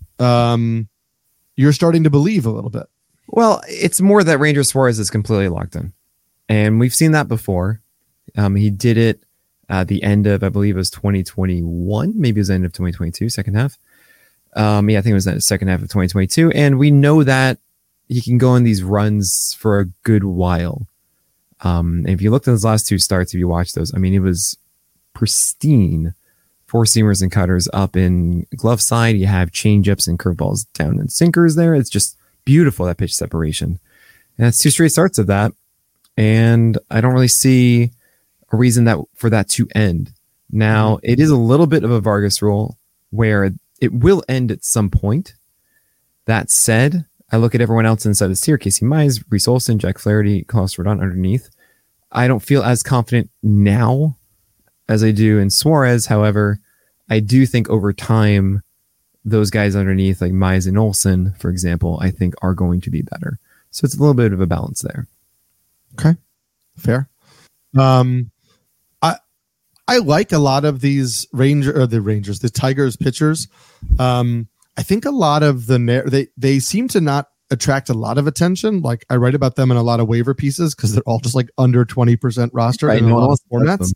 You're starting to believe a little bit. Well, it's more that Ranger Suarez is completely locked in, and we've seen that before. He did it at the end of, I believe it was 2021, maybe it was the end of 2022, second half. I think it was the second half of 2022. And we know that he can go on these runs for a good while. If you looked at his last 2 starts, if you watch those, I mean, it was pristine. 4-seamers and cutters up in glove side. You have changeups and curveballs down and sinkers there. It's just beautiful, that pitch separation. And it's 2 straight starts of that. And I don't really see a reason for that to end. Now, it is a little bit of a Vargas rule where it will end at some point. That said, I look at everyone else inside this tier: Casey Mize, Reese Olson, Jack Flaherty, Carlos Rodon underneath. I don't feel as confident now as I do in Suarez. However, I do think over time, those guys underneath, like Mize and Olson, for example, I think are going to be better. So it's a little bit of a balance there. Okay. Fair. I like a lot of these the Tigers pitchers. I think a lot of they seem to not attract a lot of attention. Like I write about them in a lot of waiver pieces because they're all just like under 20% roster in a lot of formats.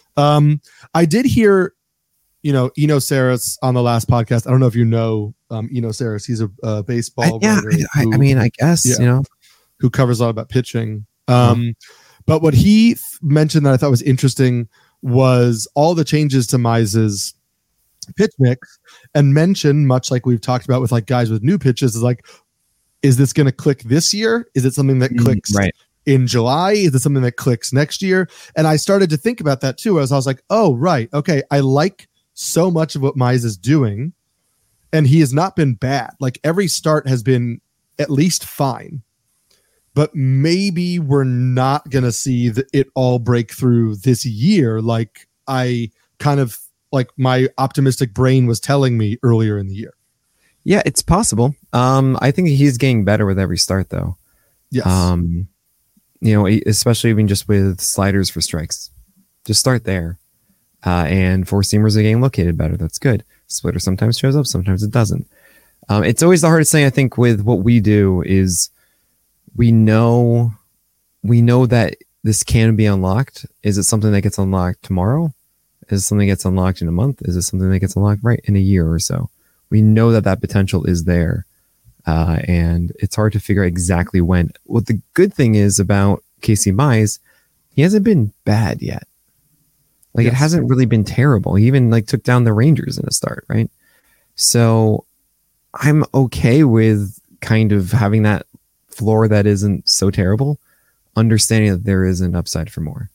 I did hear, Eno Saris on the last podcast. I don't know if you know Eno Saris. He's a baseball writer. I guess, who covers a lot about pitching. But what he mentioned that I thought was interesting was all the changes to Mize's pitch mix, and mentioned, much like we've talked about with like guys with new pitches, is like, is this going to click this year? Is it something that clicks in July? Is it something that clicks next year? And I started to think about that too, as I was like, oh, right. Okay. I like so much of what Mize is doing, and he has not been bad. Like every start has been at least fine. But maybe we're not going to see it all break through this year, like I kind of like my optimistic brain was telling me earlier in the year. Yeah, it's possible. I think he's getting better with every start, though. Yes. Especially even just with sliders for strikes. Just start there. And 4-seamers are getting located better. That's good. Splitter sometimes shows up, sometimes it doesn't. It's always the hardest thing, I think, with what we do is we know that this can be unlocked. Is it something that gets unlocked tomorrow? Is it something that gets unlocked in a month? Is it something that gets unlocked in a year or so? We know that potential is there. And it's hard to figure out exactly when. What the good thing is about Casey Mize, he hasn't been bad yet. Like It hasn't really been terrible. He even like took down the Rangers in a start, right? So I'm okay with kind of having that floor that isn't so terrible, understanding that there is an upside for more.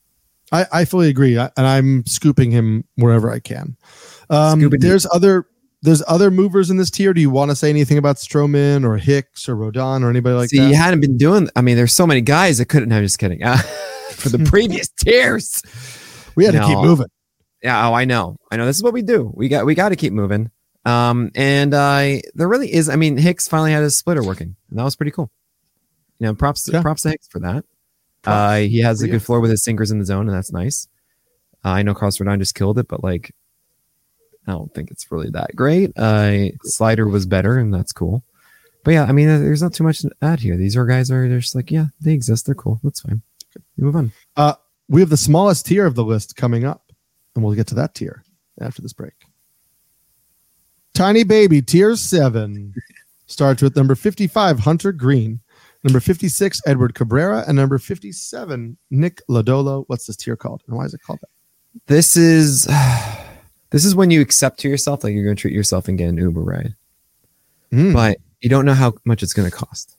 I fully agree, and I'm scooping him wherever I can. There's other there's other movers in this tier. Do you want to say anything about Stroman or Hicks or Rodon or anybody like that? You hadn't been doing. I mean, there's so many guys that couldn't. I'm just kidding. For the previous tiers, we had to keep moving. Yeah. Oh, I know. This is what we do. We got to keep moving. And there really is. I mean, Hicks finally had his splitter working, and that was pretty cool. Props to Hicks for that. He has a good floor with his sinkers in the zone, and that's nice. I know Carlos Rodon just killed it, but like, I don't think it's really that great. Slider was better, and that's cool. But yeah, I mean, there's not too much to add here. These guys are just like, yeah, they exist. They're cool. That's fine. Okay, move on. We have the smallest tier of the list coming up, and we'll get to that tier after this break. Tiny Baby, tier 7. Starts with number 55, Hunter Green. Number 56, Edward Cabrera. And number 57, Nick Lodolo. What's this tier called? And why is it called that? This is when you accept to yourself like you're going to treat yourself and get an Uber ride. But you don't know how much it's going to cost.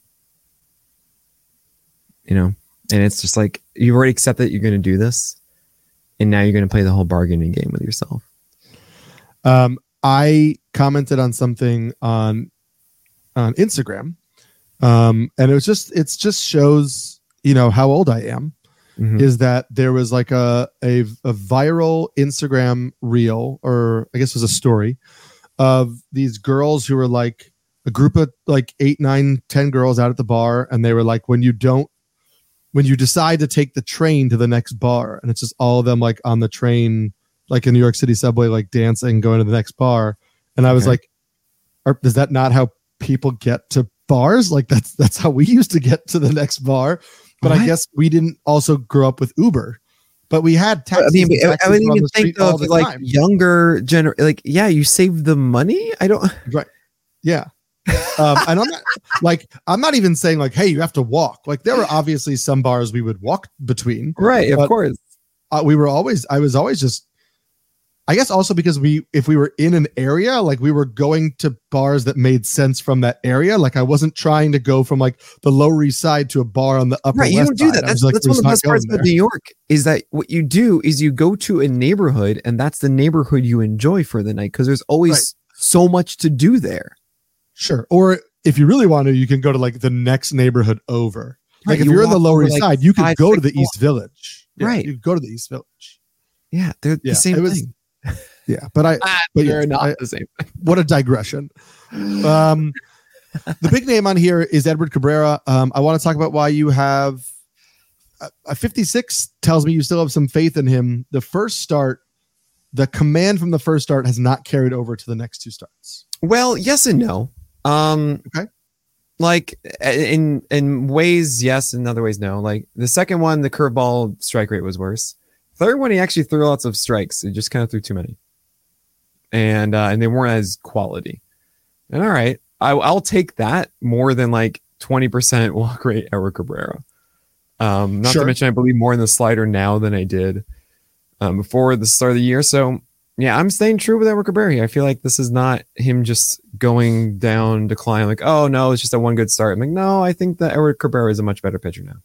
And it's just like you've already accepted that you're going to do this, and now you're going to play the whole bargaining game with yourself. I commented on something on Instagram, and it just shows how old I am. Is that there was like a viral Instagram reel, or I guess it was a story of these girls who were like a group of like 8, 9, 10 girls out at the bar, and they were like, when you decide to take the train to the next bar, and it's just all of them like on the train, like in New York City subway, like dancing, going to the next bar. And I was like, is that not how people get to bars? Like that's how we used to get to the next bar. But I guess we didn't also grow up with Uber, but we had taxis. I wouldn't even think of like younger like, yeah, you save the money. I don't. Right. Yeah. And I'm not even saying like, hey, you have to walk. Like there were obviously some bars we would walk between. Right. Of course. I was always just, I guess also because if we were in an area, like we were going to bars that made sense from that area. Like I wasn't trying to go from like the Lower East Side to a bar on the Upper West Side. You don't do that. That's one of the best parts about New York is that what you do is you go to a neighborhood, and that's the neighborhood you enjoy for the night because there's always so much to do there. Sure. Or if you really want to, you can go to like the next neighborhood over. Like if you're in the Lower East Side, you could go to the East Village. Yeah, right. You could go to the East Village. Yeah, they're the same thing. Yeah, but they're not the same. What a digression. The big name on here is Edward Cabrera. I want to talk about why you have a 56 tells me you still have some faith in him. The first start, the command from the first start has not carried over to the next two starts. Well, yes and no. Okay. Like in ways, yes, in other ways, no. Like the second one, the curveball strike rate was worse. Third one, he actually threw lots of strikes. He just kind of threw too many, and they weren't as quality. And all right, I'll take that more than like 20% walk rate Edward Cabrera. Not to mention, I believe more in the slider now than I did before the start of the year. So yeah, I'm staying true with Edward Cabrera. I feel like this is not him just going down decline. Like, oh no, it's just a one good start. I'm like, no, I think that Edward Cabrera is a much better pitcher now.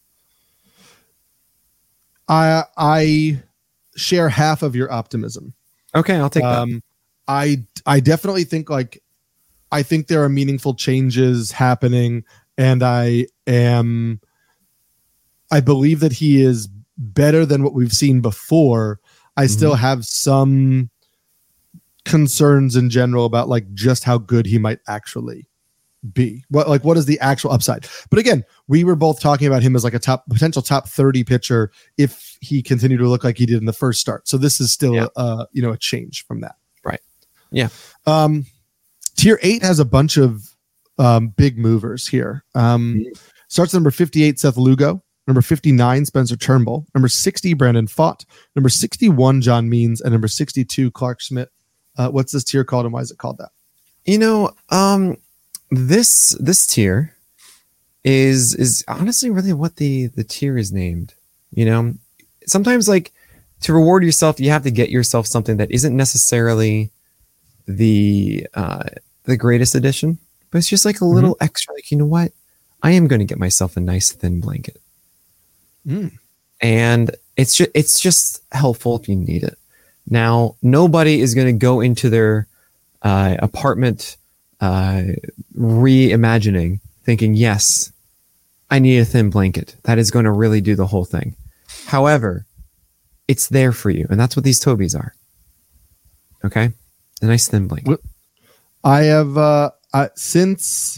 I share half of your optimism. Okay, I'll take that. I definitely think I think there are meaningful changes happening, and I believe that he is better than what we've seen before. I still have some concerns in general about like just how good he might actually be. What is the actual upside? But again, we were both talking about him as like a potential top 30 pitcher if he continued to look like he did in the first start. So this is still a change from that. Right. Yeah. Tier 8 has a bunch of big movers here. Starts number 58, Seth Lugo. Number 59, Spencer Turnbull. Number 60, Brandon Pfaadt. Number 61, John Means. And number 62, Clark Schmidt. What's this tier called, and why is it called that? This tier is honestly really what the tier is named. Sometimes like to reward yourself, you have to get yourself something that isn't necessarily the greatest addition, but it's just like a little extra. Like, you know what? I am going to get myself a nice thin blanket. And it's just helpful if you need it. Now, nobody is going to go into their apartment reimagining, thinking, yes, I need a thin blanket. That is going to really do the whole thing. However, it's there for you. And that's what these Tobies are. Okay? A nice thin blanket. I have, since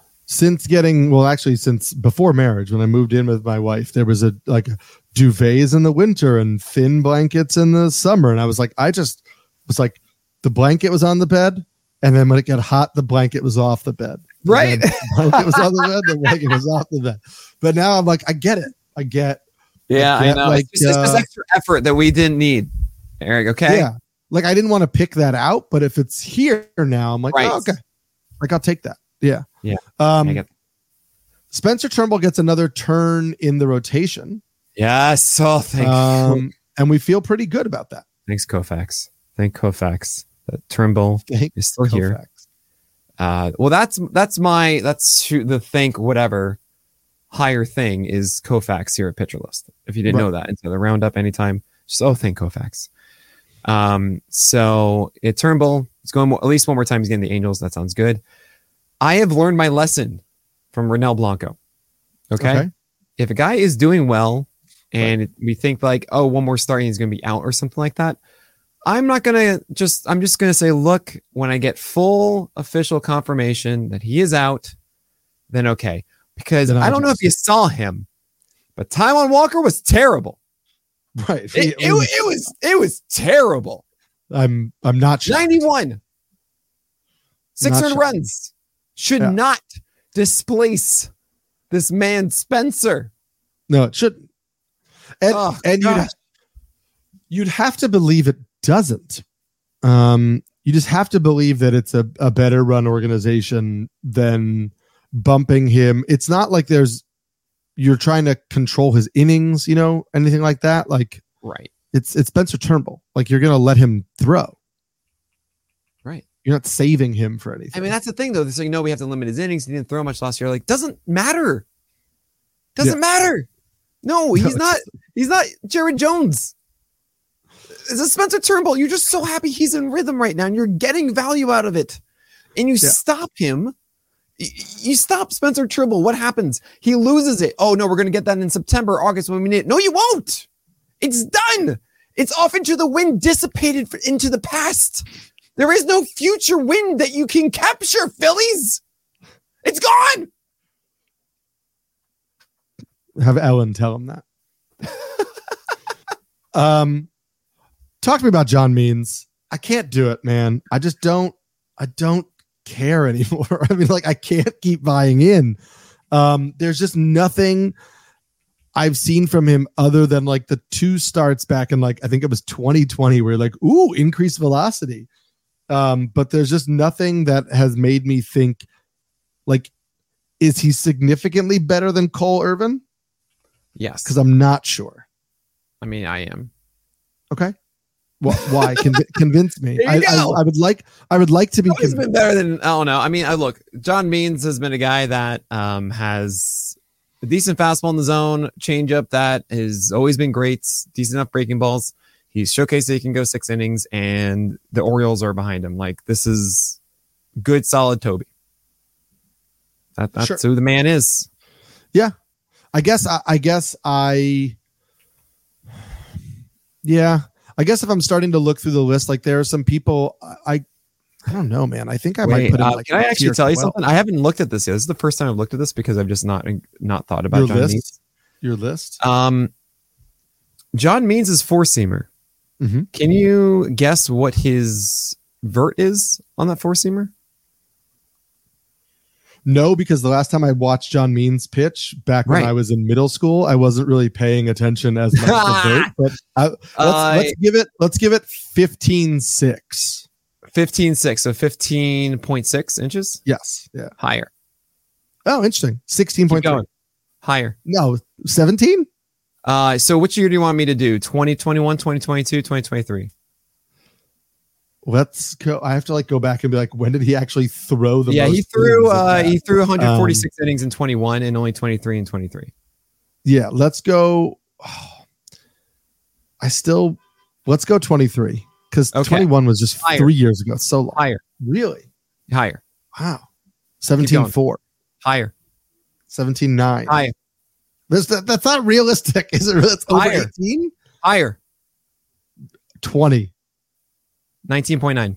before marriage, when I moved in with my wife, there was duvets in the winter and thin blankets in the summer. And I was like, the blanket was on the bed. And then when it got hot, the blanket was off the bed. Right. The blanket was on the bed. The blanket was off the bed. But now I'm like, I get it. I know. Like, it's just extra effort that we didn't need, Eric. Okay. Yeah. Like, I didn't want to pick that out, but if it's here now, I'm like, right. oh, okay. Like, I'll take that. Yeah. Yeah. Spencer Turnbull gets another turn in the rotation. Yes. Oh, thank you. And we feel pretty good about that. Thanks, Koufax. Thank Koufax. That Turnbull is still here. Well, that's the thank whatever higher thing is Koufax here at Pitcher List. If you didn't know that, into the roundup anytime, just thank Koufax. So Turnbull is going at least one more time. He's getting the Angels. That sounds good. I have learned my lesson from Ronel Blanco. Okay. If a guy is doing well and we think like, oh, one more start and he's going to be out or something like that, I'm just going to say, look, when I get full official confirmation that he is out, then okay. Because I don't know if you saw him, but Taijuan Walker was terrible. Right. It was terrible. I'm not sure. 91. 600 runs should not displace this man, Spencer. No, it shouldn't. And you'd have to believe it doesn't. You just have to believe that it's a better run organization than bumping him. It's not like you're trying to control his innings, anything like that. Like, right. It's Spencer Turnbull. Like, you're going to let him throw. Right. You're not saving him for anything. I mean, that's the thing though. So, we have to limit his innings. He didn't throw much last year. Like, doesn't matter. Doesn't matter. No, he's not Jared Jones. It's a Spencer Turnbull. You're just so happy he's in rhythm right now and you're getting value out of it. And you stop him. You stop Spencer Turnbull. What happens? He loses it. Oh, no, we're going to get that in September, August when we need it. No, you won't. It's done. It's off into the wind, dissipated into the past. There is no future wind that you can capture, Phillies. It's gone. Have Ellen tell him that. Talk to me about John Means. I can't do it, man. I don't care anymore. I mean, like, I can't keep buying in. There's just nothing I've seen from him other than like the 2 starts back in, like, I think it was 2020 where like, ooh, increased velocity. But there's just nothing that has made me think, like, is he significantly better than Cole Irvin? Yes. Because I'm not sure. I mean, I am. Okay. Well, why? Convince me. I would like to be. He's been better than, I don't know. I mean, look, John Means has been a guy that has a decent fastball in the zone, changeup that has always been great, decent enough breaking balls. He's showcased that he can go 6 innings, and the Orioles are behind him. Like, this is good, solid Toby. That's who the man is. Yeah, I guess if I'm starting to look through the list, like, there are some people I don't know, man. I think I might put in, like, can I actually tell you something? I haven't looked at this yet. This is the first time I've looked at this because I've just not thought about John Means. Your list. John Means is 4-seamer. Mm-hmm. Can you guess what his vert is on that 4-seamer? No, because the last time I watched John Means pitch back when I was in middle school, I wasn't really paying attention as much to vert. But let's give it 15.6. 15.6, so 15.6 inches. Yes, yeah, higher. Oh, interesting. 16.3. Higher. No, 17. So which year do you want me to do? 2021, 2022, 2023? Let's go. I have to go back and be like, when did he actually throw the? Yeah, he threw 146 innings in 21 and only 23 in 23. Yeah, let's go. Let's go 23 because 21 was just 3 years ago. It's so long. Higher. Really? Higher. Wow. 17.4. Higher. 17.9. Higher. That's not realistic. Is it really? It's over 18? Higher. 20. 19.9.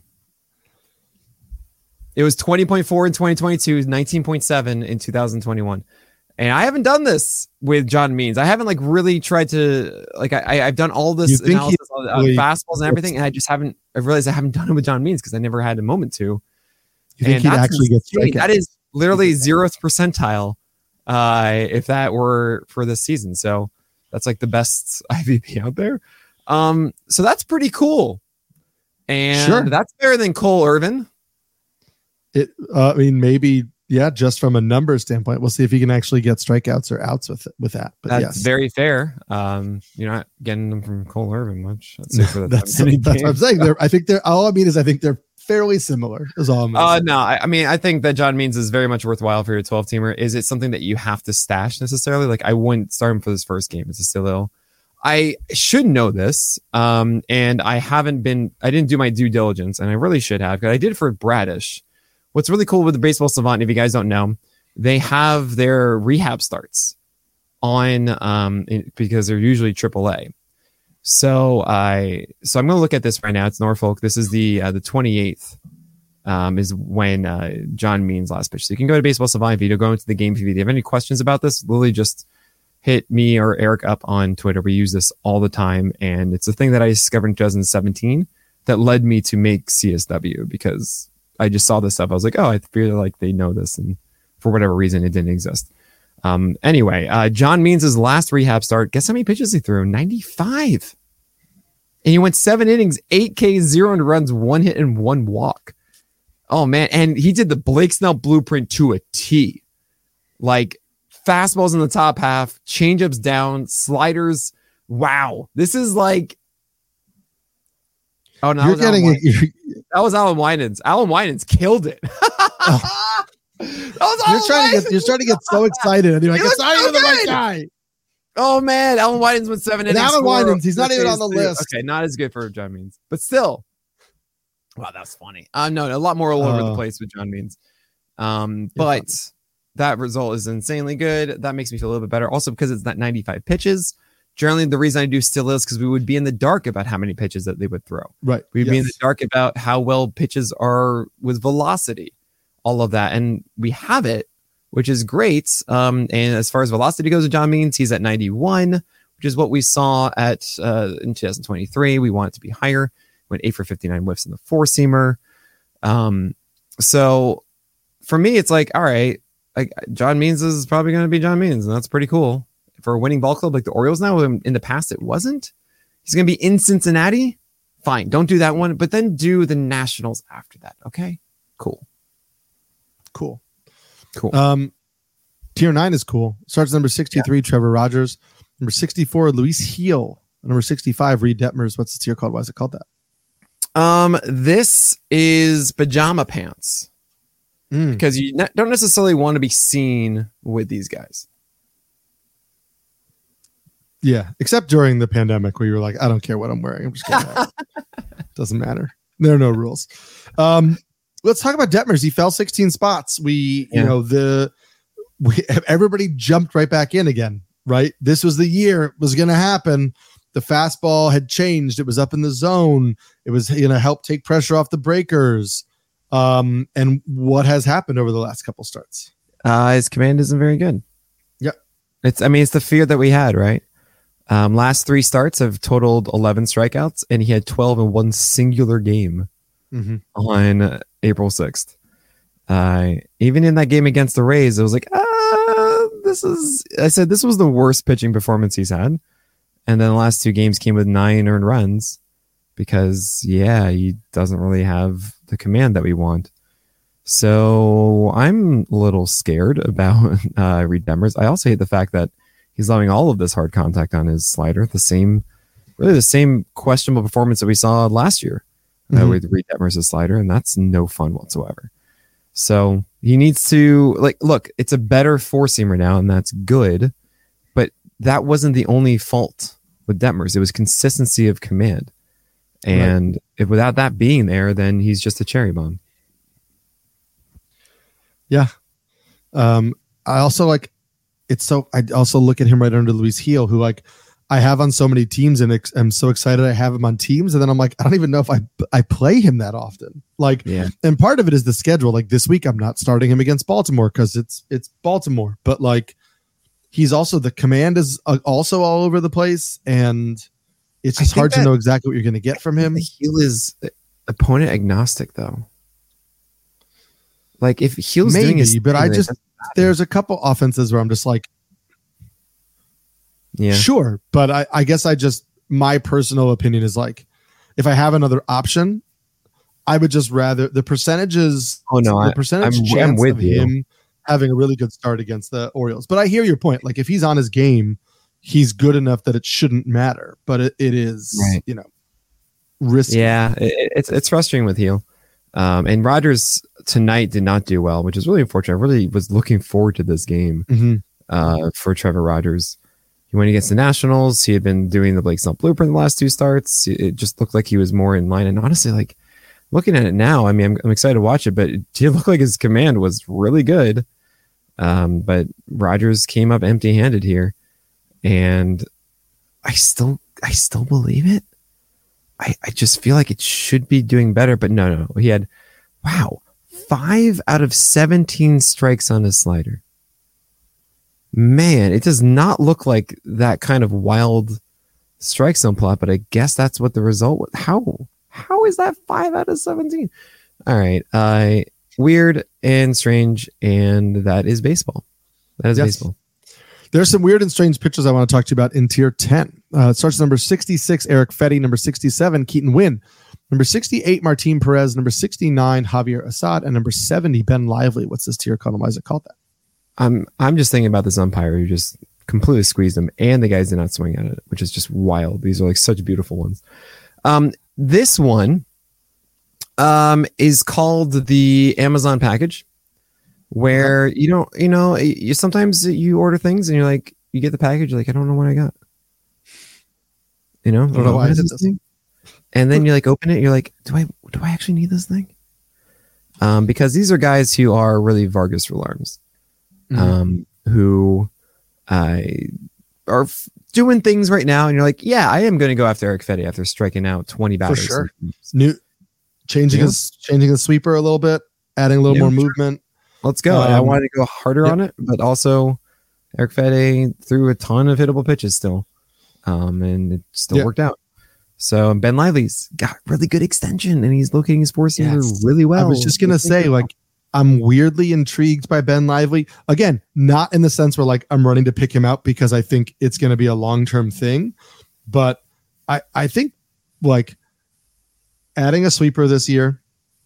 It was 20.4 in 2022, 19.7 in 2021. And I haven't done this with John Means. I haven't really tried to I've done all this analysis on fastballs and everything, and I realized I haven't done it with John Means because I never had a moment to. You think he'd actually get strikeouts? That is literally 0th percentile if that were for this season. So that's the best IVP out there. So that's pretty cool. And that's better than Cole Irvin. I mean, maybe, yeah, just from a number standpoint. We'll see if he can actually get strikeouts or outs with that. But that's very fair. You're not getting them from Cole Irvin much. That's what I'm saying. I think they're fairly similar. Is all I'm no, I think that John Means is very much worthwhile for your 12 teamer. Is it something that you have to stash necessarily? I wouldn't start him for this first game. It's still ill. I should know this, and I didn't do my due diligence, and I really should have, because I did for Bradish. What's really cool with the Baseball Savant, if you guys don't know, they have their rehab starts on because they're usually AAA. So I'm going to look at this right now. It's Norfolk. This is the 28th is when John Means last pitch. So you can go to Baseball Savant video, go into the game feed. If you have any questions about this, literally just hit me or Eric up on Twitter. We use this all the time, and it's a thing that I discovered in 2017 that led me to make CSW, because I just saw this stuff. I was like, oh, I feel like they know this, and for whatever reason, it didn't exist. Anyway, John Means' last rehab start, guess how many pitches he threw? 95. And he went 7 innings, 8 Ks, 0 runs, 1 hit, and 1 walk. Oh, man. And he did the Blake Snell blueprint to a T. Fastballs in the top half, changeups down, sliders. Wow. This is oh, no, you're getting it. That was Alan Winans. Alan Winans killed it. You're starting to get so excited, and you're like, it's not even the right guy. Oh man, Alan Winans went 7 innings. Alan Winans, he's not even on the list. Okay, not as good for John Means, but still. Wow, that's funny. No, a lot more all over the place with John Means. But that result is insanely good. That makes me feel a little bit better. Also, because it's not 95 pitches. Generally, the reason I do still is because we would be in the dark about how many pitches that they would throw. Right. We'd be in the dark about how well pitches are with velocity, all of that. And we have it, which is great. And as far as velocity goes with John Means, he's at 91, which is what we saw in 2023. We want it to be higher. Went 8 for 59 whiffs in the 4-seamer. So for me, it's all right, John Means is probably going to be John Means, and that's pretty cool. For a winning ball club like the Orioles now, in the past it wasn't. He's going to be in Cincinnati. Fine, don't do that one, but then do the Nationals after that. Okay, cool. Tier 9 is cool. Starts number 63, Trevor Rogers. Number 64, Luis Heel. Number 65, Reed Detmers. What's the tier called? Why is it called that? This is pajama pants, because you don't necessarily want to be seen with these guys. Yeah, except during the pandemic where you were like, I don't care what I'm wearing. I'm just going to doesn't matter. There are no rules. Let's talk about Detmers. He fell 16 spots. Everybody jumped right back in again, right? This was the year it was going to happen. The fastball had changed. It was up in the zone. It was going to help take pressure off the breakers. And what has happened over the last couple starts? His command isn't very good. Yep. It's the fear that we had, right? Last 3 starts have totaled 11 strikeouts, and he had 12 in one singular game on April 6th. Even in that game against the Rays, it was like, this was the worst pitching performance he's had. And then the last 2 games came with 9 earned runs because, he doesn't really have the command that we want. So I'm a little scared about Reed Detmers. I also hate the fact that he's allowing all of this hard contact on his slider. The same questionable performance that we saw last year with Reed Detmers' slider, and that's no fun whatsoever. So he needs to look. It's a better 4-seamer now, and that's good. But that wasn't the only fault with Detmers. It was consistency of command, and if without that being there, then he's just a cherry bomb. Yeah. I also like it's so I also look at him right under Luis Gil, who like I have on so many teams, and I'm so excited I have him on teams, and then I'm like, I don't even know if I play him that often. Like, Yeah. And part of it is the schedule. Like this week, I'm not starting him against Baltimore because it's Baltimore, but like he's also the command is also all over the place, and it's just hard to know exactly what you're going to get from him. Gil is opponent agnostic though. Like if Gil's doing his but there's a couple offenses where I'm just like, yeah, sure. But I guess my personal opinion is like, if I have another option, I would just rather the percentages. Oh no, the percentage chance I'm with of you. him having a really good start against the Orioles. But I hear your point. Like if he's on his game, he's good enough that it shouldn't matter. But it is, right. Risky. Yeah, it's frustrating with Gil. And Rogers tonight did not do well, which is really unfortunate. I really was looking forward to this game for Trevor Rogers. He went against the Nationals. He had been doing the Blake Snell blueprint the last two starts. It just looked like he was more in line. And honestly, like looking at it now, I mean, I'm excited to watch it, but it did look like his command was really good. But Rogers came up empty-handed here, and I still believe it. I just feel like it should be doing better, but no. He had, 5 out of 17 strikes on his slider. Man, it does not look like that kind of wild strike zone plot, but I guess that's what the result was. How is that 5 out of 17? All right. Weird and strange, and that is baseball. Baseball. There's some weird and strange pitchers I want to talk to you about in tier 10. It starts number 66, Eric Fetty, number 67, Keaton Winn, number 68, Martin Perez, number 69, Javier Assad, and number 70, Ben Lively. What's this tier called? Why is it called that? I'm just thinking about this umpire who just completely squeezed him, and the guys did not swing at it, which is just wild. These are like such beautiful ones. This one is called the Amazon package, where you sometimes you order things and you're like, you get the package, you're like, I don't know what I got. I don't know why is this thing? And then you like open it, you're like, do I actually need this thing? Because these are guys who are really Vargas alarms, who are doing things right now, and you're like, yeah, I am going to go after Eric Fetty after striking out 20 batters. For sure. Changing his sweeper a little bit, adding a little more movement. Let's go. I wanted to go harder on it, but also Eric Fetty threw a ton of hittable pitches still, and it still worked out. So Ben Lively's got really good extension, and he's locating his four-seamer really well. I was just going to say, like, I'm weirdly intrigued by Ben Lively. Again, not in the sense where like I'm running to pick him out because I think it's going to be a long-term thing, but I think like adding a sweeper this year,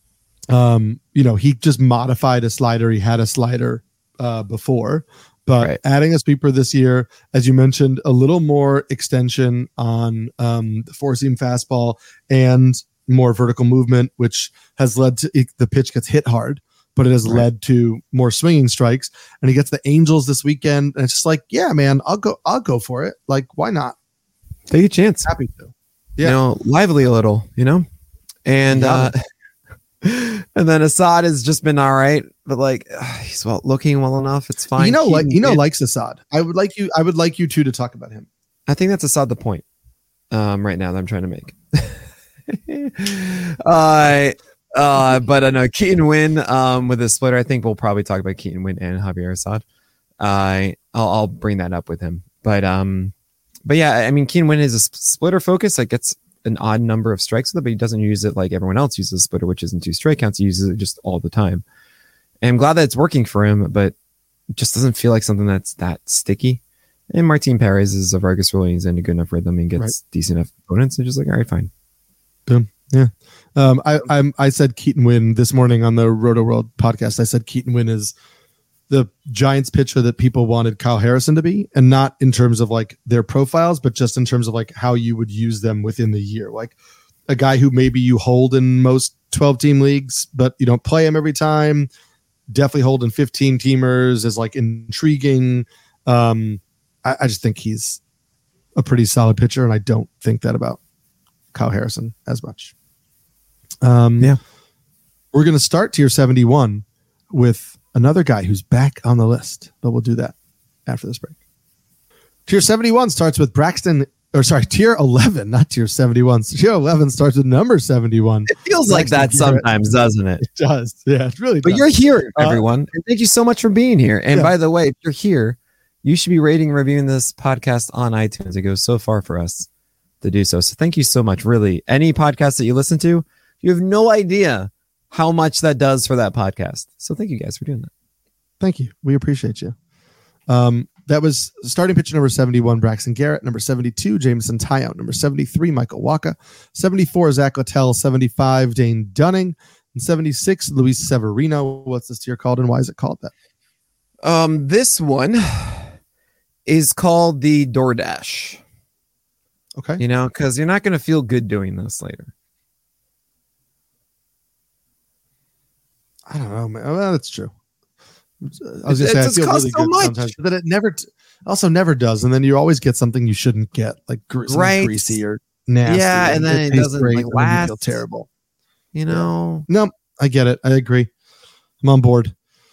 he just modified a slider. He had a slider before, but adding a sweeper this year, as you mentioned, a little more extension on the four-seam fastball and more vertical movement, which has led to the pitch gets hit hard, but it has led to more swinging strikes. And he gets the Angels this weekend, and it's just like, yeah, man, I'll go for it. Like, why not? Take a chance. Happy to. Yeah, lively a little, and and then Assad has just been all right, but like he's looking well enough. It's fine. Likes Assad. I would like you two to talk about him. I think that's Assad the point right now that I'm trying to make. But I know Keaton Winn with his splitter. I think we'll probably talk about Keaton Winn and Javier Assad. I'll bring that up with him. But yeah, I mean, Keaton Winn is a splitter focus that gets an odd number of strikes with it, but he doesn't use it like everyone else uses a splitter, which isn't 2 strike counts. He uses it just all the time. And I'm glad that it's working for him, but it just doesn't feel like something that's that sticky. And Martin Perez is a Vargas rule. He's in a good enough rhythm and gets decent enough opponents. And just like, all right, fine. Boom. Yeah. I said Keaton Winn this morning on the Roto World podcast. I said Keaton Winn is the Giants pitcher that people wanted Kyle Harrison to be, and not in terms of like their profiles, but just in terms of like how you would use them within the year. Like a guy who maybe you hold in most 12-team leagues, but you don't play him every time. Definitely hold in 15-teamers is like intriguing. I just think he's a pretty solid pitcher, and I don't think that about Kyle Harrison as much. We're going to start tier 71 with another guy who's back on the list, but we'll do that after this break. Tier 71 starts with Tier 11, not Tier 71. Tier 11 starts with number 71. It feels like that sometimes, doesn't it? It does. Yeah, it really does. But you're here, everyone. And thank you so much for being here. And by the way, if you're here, you should be rating and reviewing this podcast on iTunes. It goes so far for us to do so. So thank you so much. Really, any podcast that you listen to, you have no idea how much that does for that podcast. So thank you guys for doing that. Thank you. We appreciate you. That was starting pitcher number 71, Braxton Garrett. Number 72, Jameson Taillon. Number 73, Michael Wacha. 74, Zach Littell. 75, Dane Dunning. And 76, Luis Severino. What's this tier called, and why is it called that? This one is called the DoorDash. Okay. Because you're not going to feel good doing this later. I don't know, man. Well, that's true. I was going to say, I feel really good sometimes, but it never does. And then you always get something you shouldn't get, like greasy or nasty. Yeah, and then it doesn't last. Feel terrible. No, I get it. I agree. I'm on board.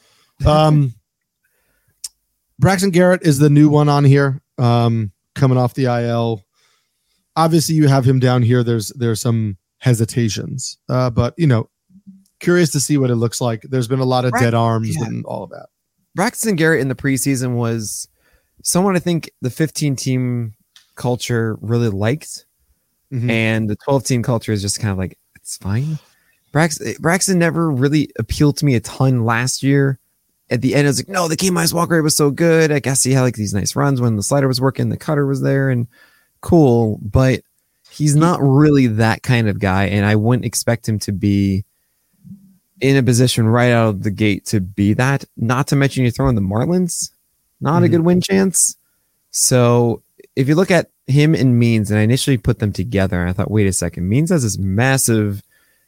Braxton Garrett is the new one on here, coming off the IL. Obviously, you have him down here. There's some hesitations, but curious to see what it looks like. There's been a lot of dead arms and all of that. Braxton Garrett in the preseason was someone I think the 15-team culture really liked, and the 12-team culture is just kind of like, it's fine. Braxton never really appealed to me a ton last year. At the end, I was like, no, the K-minus walk rate was so good. I guess he had like these nice runs when the slider was working, the cutter was there, and cool. But he's not really that kind of guy, and I wouldn't expect him to be in a position right out of the gate to be that. Not to mention you're throwing the Marlins, not a good win chance. So if you look at him and Means, and I initially put them together, and I thought, wait a second, Means has this massive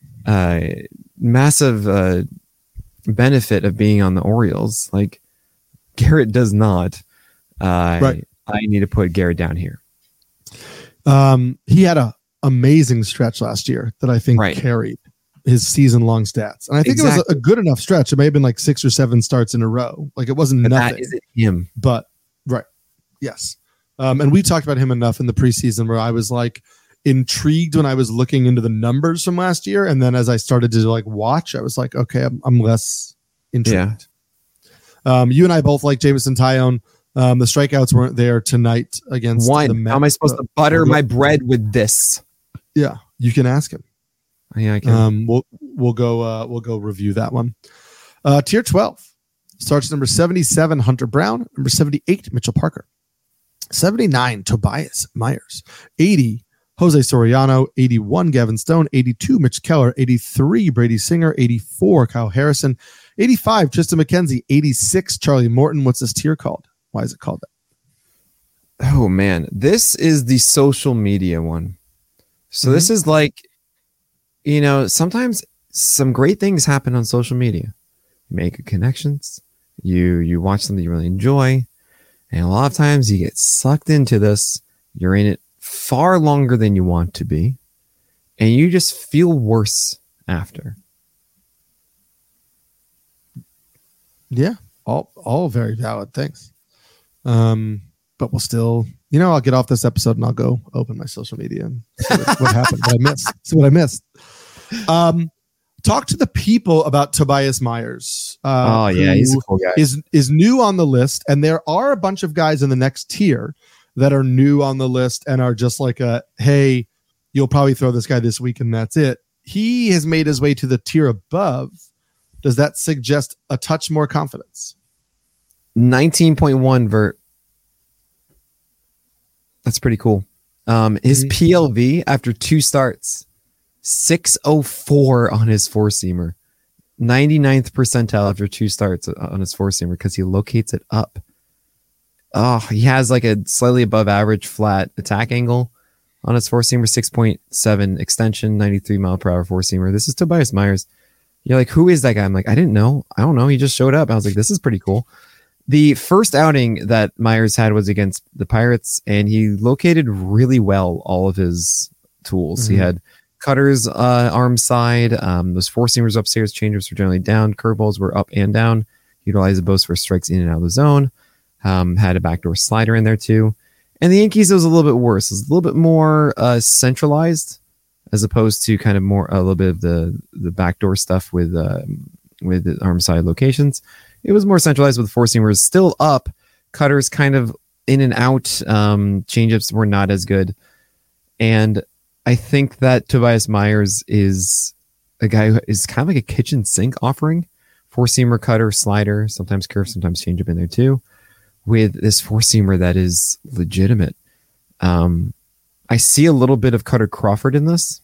benefit of being on the Orioles. Like Garrett does not. Right. I need to put Garrett down here. He had an amazing stretch last year that I think carried his season-long stats. And I think it was a good enough stretch. It may have been like 6 or 7 starts in a row. Like it wasn't nothing. That isn't him. But, yes. And we talked about him enough in the preseason where I was like intrigued when I was looking into the numbers from last year. And then as I started to like watch, I was like, okay, I'm less intrigued. Yeah. You and I both like Jameson Taillon. The strikeouts weren't there tonight against the Mets. How am I supposed to butter my bread with this? Yeah, you can ask him. Yeah, I can. We'll go review that one. Tier 12 starts number 77, Hunter Brown. Number 78, Mitchell Parker. 79, Tobias Myers. 80, Jose Soriano. 81, Gavin Stone. 82, Mitch Keller. 83, Brady Singer. 84, Kyle Harrison. 85, Tristan McKenzie. 86, Charlie Morton. What's this tier called? Why is it called that? Oh, man. This is the social media one. So this is like, sometimes some great things happen on social media. You make connections. You watch something you really enjoy. And a lot of times you get sucked into this. You're in it far longer than you want to be. And you just feel worse after. Yeah. All very valid things. But we'll still, I'll get off this episode and I'll go open my social media and see what happened, see what I missed. Talk to the people about Tobias Myers. He's a cool guy. Is new on the list, and there are a bunch of guys in the next tier that are new on the list and are just like hey, you'll probably throw this guy this week and that's it. He has made his way to the tier above. Does that suggest a touch more confidence? 19.1 vert. That's pretty cool. His PLV after 2 starts, 604 on his 4-seamer. 99th percentile after 2 starts on his 4-seamer because he locates it up. Oh, he has like a slightly above average flat attack angle on his 4-seamer, 6.7 extension, 93 mile per hour 4-seamer. This is Tobias Myers. You're like, who is that guy? I'm like, I didn't know. I don't know. He just showed up. I was like, this is pretty cool. The first outing that Myers had was against the Pirates, and he located really well all of his tools. He had cutters, arm side, those 4-seamers upstairs, changers were generally down, curveballs were up and down. utilized both for strikes in and out of the zone. Had a backdoor slider in there too. And the Yankees, it was a little bit worse. It was a little bit more centralized, as opposed to kind of more a little bit of the backdoor stuff with the arm side locations. It was more centralized with four seamers still up, cutters kind of in and out. Changeups were not as good, and I think that Tobias Myers is a guy who is kind of like a kitchen sink offering. Four seamer, cutter, slider, sometimes curve, sometimes changeup in there too, with this four seamer that is legitimate. I see a little bit of Cutter Crawford in this,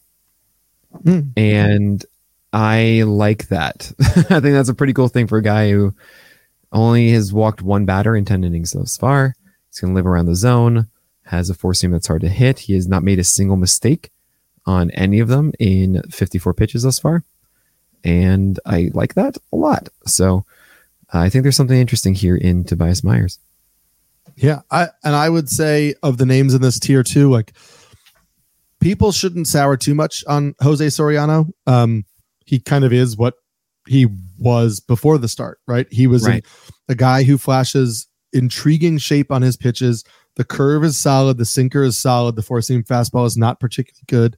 and I like that. I think that's a pretty cool thing for a guy who only has walked one batter in 10 innings thus far. He's going to live around the zone, has a four seam that's hard to hit. He has not made a single mistake on any of them in 54 pitches thus far, and I like that a lot. So I think there's something interesting here in Tobias Myers. Yeah, I would say of the names in this tier too, like people shouldn't sour too much on Jose Soriano. He kind of is what he was before the start, right? He was a guy who flashes intriguing shape on his pitches. The curve is solid. The sinker is solid. The four seam fastball is not particularly good.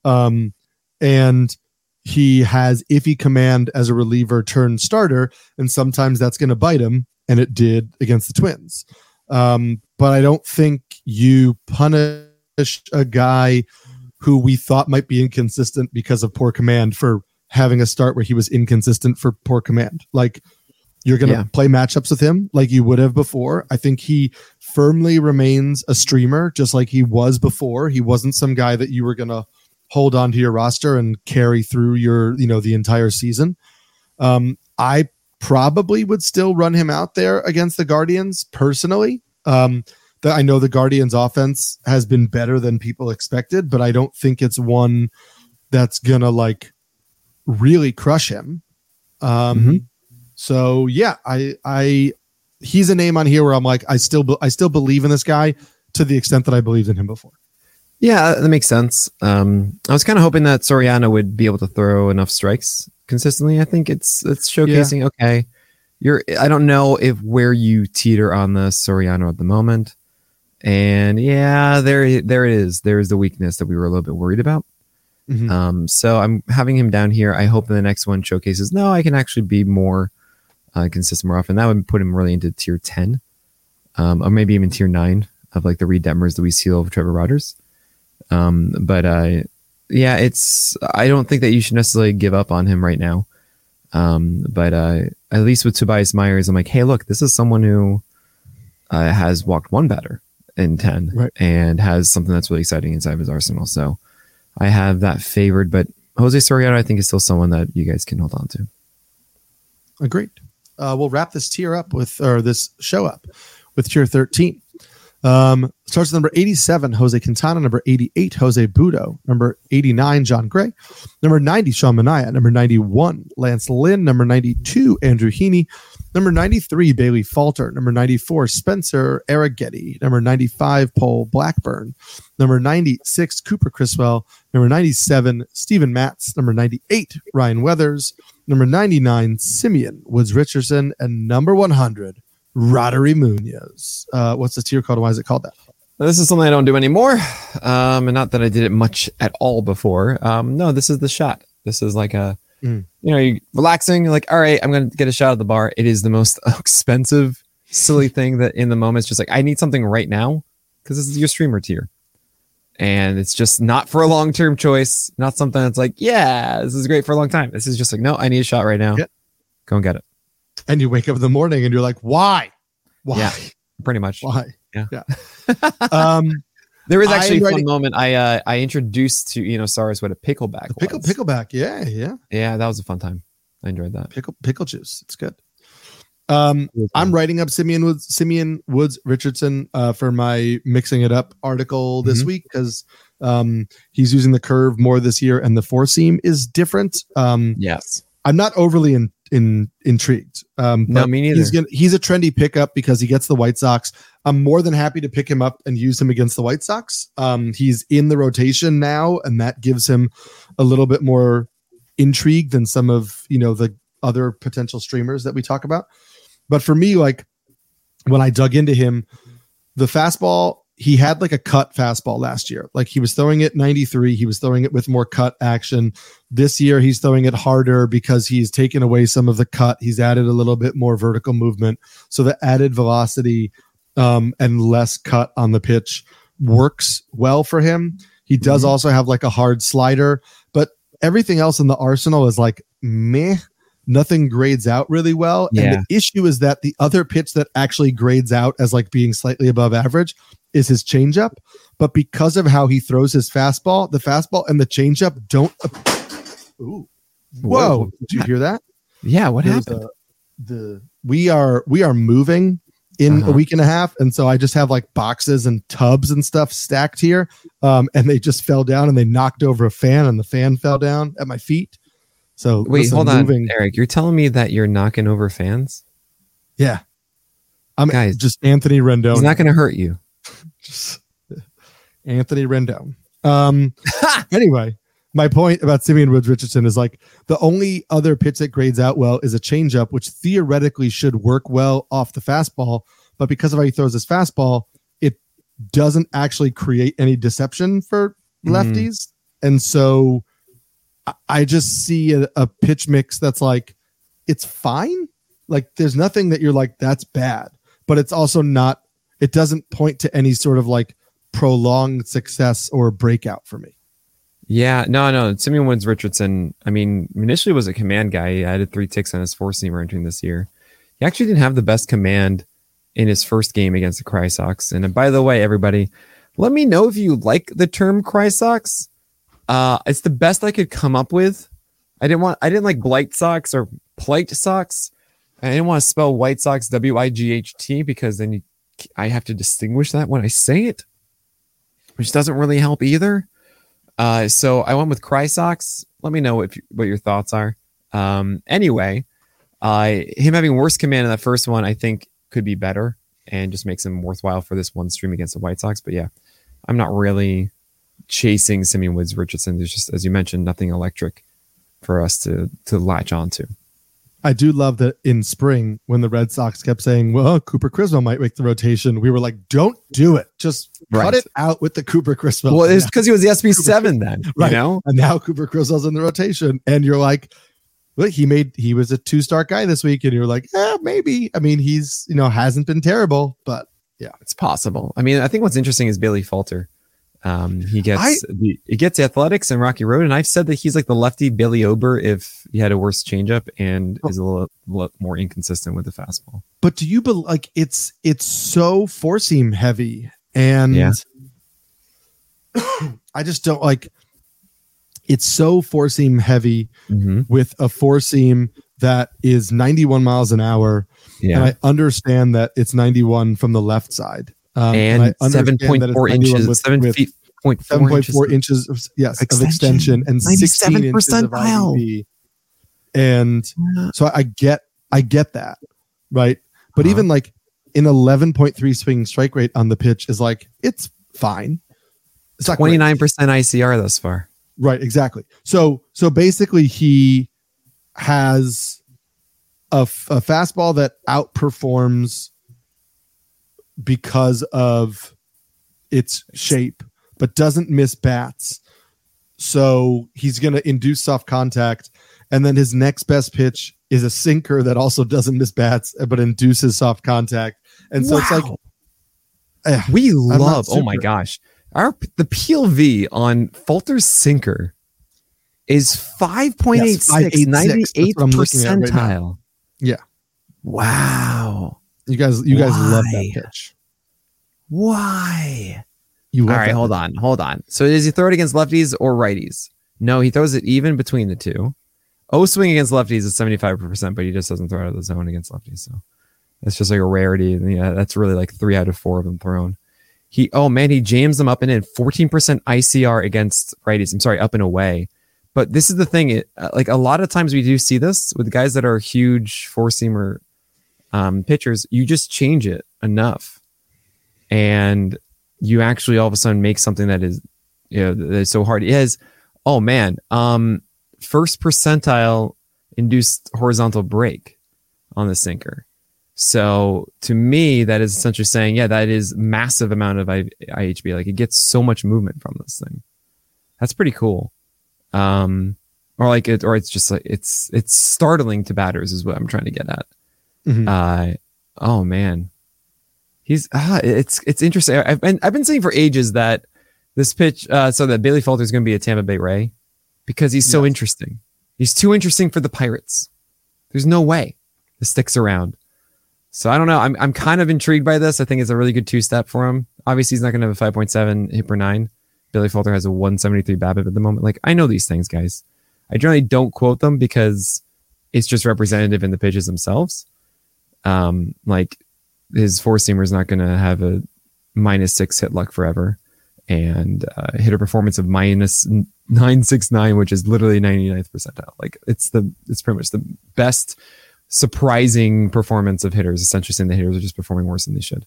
And he has iffy command as a reliever turned starter. And sometimes that's going to bite him. And it did against the Twins. But I don't think you punish a guy who we thought might be inconsistent because of poor command for having a start where he was inconsistent for poor command. Like, you're going to play matchups with him like you would have before. I think he firmly remains a streamer, just like he was before. He wasn't some guy that you were going to hold on to your roster and carry through your, the entire season. I probably would still run him out there against the Guardians personally. I know the Guardians offense has been better than people expected, but I don't think it's one that's going to like really crush him. So yeah, he's a name on here where I'm like, I still believe in this guy to the extent that I believed in him before. Yeah, that makes sense. I was kind of hoping that Soriano would be able to throw enough strikes consistently. I think it's showcasing. Okay, I don't know where you teeter on the Soriano at the moment, and there it is. There's the weakness that we were a little bit worried about. So I'm having him down here. I hope the next one showcases, no, I can actually be more consistent more often. That would put him really into tier 10, or maybe even tier 9 of like the Reed Detmers, the Luis Gil of Trevor Rogers. I don't think that you should necessarily give up on him right now. But at least with Tobias Myers, I'm like, hey, look, this is someone who has walked one batter in 10 and has something that's really exciting inside of his arsenal. So I have that favored, but Jose Soriano, I think, is still someone that you guys can hold on to. Agreed. We'll wrap this this show up with tier 13. Starts with number 87, Jose Quintana. Number 88, Jose Budo. Number 89, John Gray. Number 90, Sean Manaea. Number 91, Lance Lynn. Number 92, Andrew Heaney. Number 93, Bailey Falter. Number 94, Spencer Arrighetti. Number 95, Paul Blackburn. Number 96, Cooper Criswell. Number 97, Steven Matz. Number 98, Ryan Weathers. Number 99, Simeon Woods Richardson. And number 100, Roddery Munoz. What's the tier called? Why is it called that? This is something I don't do anymore. And not that I did it much at all before. No, this is the shot. This is like you're relaxing. You're like, all right, I'm going to get a shot at the bar. It is the most expensive, silly thing that in the moment, it's just like, I need something right now because this is your streamer tier. And it's just not for a long-term choice. Not something that's like, yeah, this is great for a long time. This is just like, no, I need a shot right now. Yeah. Go and get it. And you wake up in the morning and you're like, why? Yeah, pretty much. Why? Yeah. There was actually a fun moment. I introduced to Saras what a pickleback was. Pickleback. Yeah. Yeah, that was a fun time. I enjoyed that. Pickle juice. It's good. I'm writing up Simeon Woods Richardson for my Mixing It Up article this week because he's using the curve more this year and the four seam is different. Yes. I'm not overly intrigued. No, me neither. He's a trendy pickup because he gets the White Sox. I'm more than happy to pick him up and use him against the White Sox. He's in the rotation now, and that gives him a little bit more intrigue than some of the other potential streamers that we talk about. But for me, like when I dug into him, the fastball, he had like a cut fastball last year. Like he was throwing it 93. He was throwing it with more cut action. This year, he's throwing it harder because he's taken away some of the cut. He's added a little bit more vertical movement. So the added velocity and less cut on the pitch works well for him. He does also have like a hard slider, but everything else in the arsenal is like meh. Nothing grades out really well. Yeah. And the issue is that the other pitch that actually grades out as like being slightly above average is his changeup. But because of how he throws his fastball, the fastball and the changeup don't. Ooh. Whoa. Did you hear that? Yeah. What happened? We are moving in a week and a half. And so I just have like boxes and tubs and stuff stacked here. And they just fell down and they knocked over a fan and the fan fell down at my feet. So wait, hold on, Eric. You're telling me that you're knocking over fans? Yeah. Guys, just Anthony Rendon. He's not going to hurt you. Just Anthony Rendon. Anyway, my point about Simeon Woods Richardson is like the only other pitch that grades out well is a changeup, which theoretically should work well off the fastball. But because of how he throws his fastball, it doesn't actually create any deception for lefties. And so I just see a pitch mix that's like, it's fine. Like there's nothing that you're like, that's bad, but it's also not, it doesn't point to any sort of like prolonged success or breakout for me. Yeah, no. Simeon Woods Richardson, I mean, initially was a command guy. He added 3 ticks on his 4-seamer entering this year. He actually didn't have the best command in his first game against the Cry Sox. And by the way, everybody, let me know if you like the term Cry Sox. It's the best I could come up with. I didn't like Blight Sox or Plight Sox. I didn't want to spell White Sox WIGHT because then I have to distinguish that when I say it, which doesn't really help either. So I went with Cry Sox. Let me know what your thoughts are. Anyway, him having worse command in that first one, I think could be better and just makes him worthwhile for this one stream against the White Sox. But yeah, I'm not really chasing Simeon Woods Richardson. There's just, as you mentioned, nothing electric for us to latch onto. I do love that in spring when the Red Sox kept saying, well, Cooper Criswell might make the rotation. We were like, don't do it. Just cut it out with the Cooper Criswell. Well, it's because he was the SB7 then, right? You know? And now Cooper Criswell's in the rotation. And you're like, well, he was a 2-star guy this week. And you're like, maybe. I mean, he's, hasn't been terrible, but yeah. It's possible. I mean, I think what's interesting is Bailey Falter. He gets athletics and Rocky Road, and I've said that he's like the lefty Billy Ober if he had a worse changeup and is a little more inconsistent with the fastball. But do you like it's so 4-seam heavy, and I just don't like it's so 4-seam heavy with a 4-seam that is 91 miles an hour, and I understand that it's 91 from the left side. And 7.4 inches, 7.4 inches of extension and 16 inches of IEP. And so I get that, right? But even like an 11.3 swing strike rate on the pitch is like, it's fine. It's 29% ICR thus far. Right, exactly. So basically he has a fastball that outperforms because of its shape, but doesn't miss bats. So he's going to induce soft contact. And then his next best pitch is a sinker that also doesn't miss bats, but induces soft contact. And so it's like, we love, oh my gosh, the PLV on Falter's sinker is 5.86, 98th percentile. Right, yeah. Wow. You guys love that pitch. Why? All right, hold on. So does he throw it against lefties or righties? No, he throws it even between the two. Swing against lefties is 75%, but he just doesn't throw out of the zone against lefties. So that's just like a rarity. Yeah, that's really like 3 out of 4 of them thrown. He jams them up and in 14% ICR against righties. I'm sorry, up and away. But this is the thing. Like a lot of times we do see this with guys that are huge 4-seamer pitchers. You just change it enough, and you actually all of a sudden make something that is, that is so hard. It is, first percentile induced horizontal break on the sinker. So to me, that is essentially saying, yeah, that is massive amount of IHB. Like it gets so much movement from this thing. That's pretty cool. Or it's just like it's startling to batters is what I'm trying to get at. Mhm. Oh man, it's interesting. I've been saying for ages that this pitch, so that Bailey Falter is going to be a Tampa Bay Ray because he's so interesting. He's too interesting for the Pirates. There's no way this sticks around. So I don't know. I'm kind of intrigued by this. I think it's a really good two-step for him. Obviously, he's not going to have a 5.7 hit per 9. Bailey Falter has a 173 BABIP at the moment. Like, I know these things, guys. I generally don't quote them because it's just representative in the pitches themselves. Like his four-seamer is not going to have a -6 hit luck forever, and hitter performance of -969, which is literally 99th percentile. Like it's pretty much the best surprising performance of hitters, essentially saying the hitters are just performing worse than they should.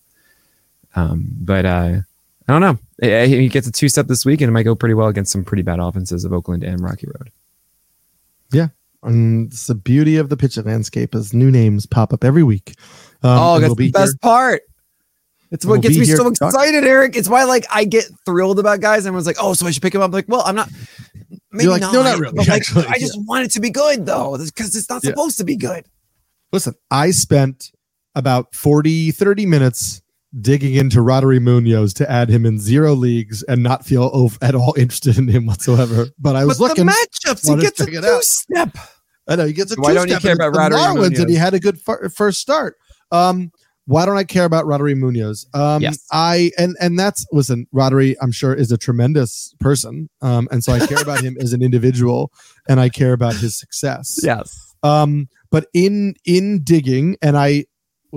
But I don't know. He gets a two-step this week, and it might go pretty well against some pretty bad offenses of Oakland and Rocky Road. Yeah. And it's the beauty of the pitch landscape is new names pop up every week. That's the best part. It's what gets me so excited, Eric. It's why like I get thrilled about guys. Everyone's like, oh, so I should pick him up. Like, well, I'm not. Maybe like, not. No, not really. But like, Actually, I just want it to be good though, because it's not supposed to be good. Listen, I spent about 30 minutes digging into Roddery Munoz to add him in 0 leagues and not feel at all interested in him whatsoever. But I was looking. The matchups, he gets a two-step. I know he gets a Why don't you care about Roddery Munoz? And he had a good first start. Why don't I care about Roddery Munoz? Yes. And that's, listen, Roddery, I'm sure, is a tremendous person. And so I care about him as an individual, and I care about his success. Yes. But in digging, and I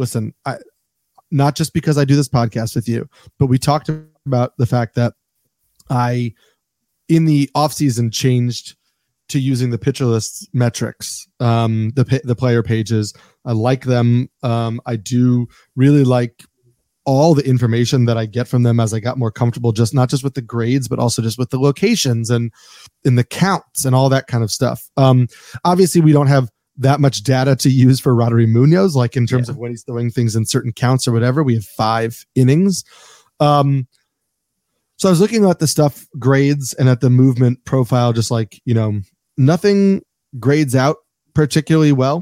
not just because I do this podcast with you, but we talked about the fact that I, in the offseason, changed to using the pitcher list metrics, the player pages. I like them. I do really like all the information that I get from them as I got more comfortable, just not just with the grades, but also just with the locations and in the counts and all that kind of stuff. Obviously, we don't have that much data to use for Roddery Munoz, like in terms of when he's throwing things in certain counts or whatever. We have 5 innings. So I was looking at the stuff grades and at the movement profile, just like, nothing grades out particularly well.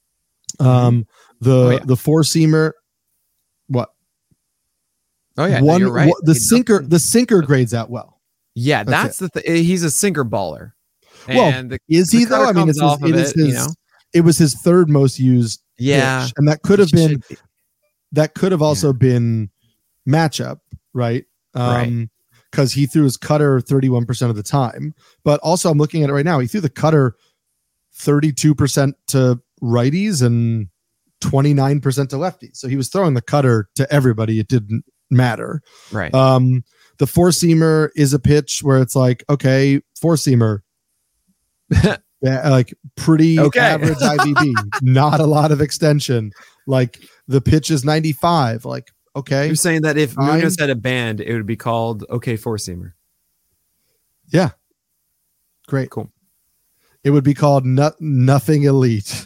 The four-seamer, what? Oh yeah, you're right. The sinker grades out well. Yeah, that's the thing. He's a sinker baller. Well, is he though? I mean, it was his third most used pitch, and that could have been also been matchup, right? Because he threw his cutter 31% of the time, but also I'm looking at it right now. He threw the cutter 32% to righties and 29% to lefties. So he was throwing the cutter to everybody. It didn't matter. Right. The four-seamer is a pitch where it's like, okay, four-seamer, like pretty average IVB, not a lot of extension. Like the pitch is 95. Like, okay. You're saying that if Munoz had a band, it would be called OK Four-Seamer. Yeah. Great. Cool. It would be called Nothing Elite.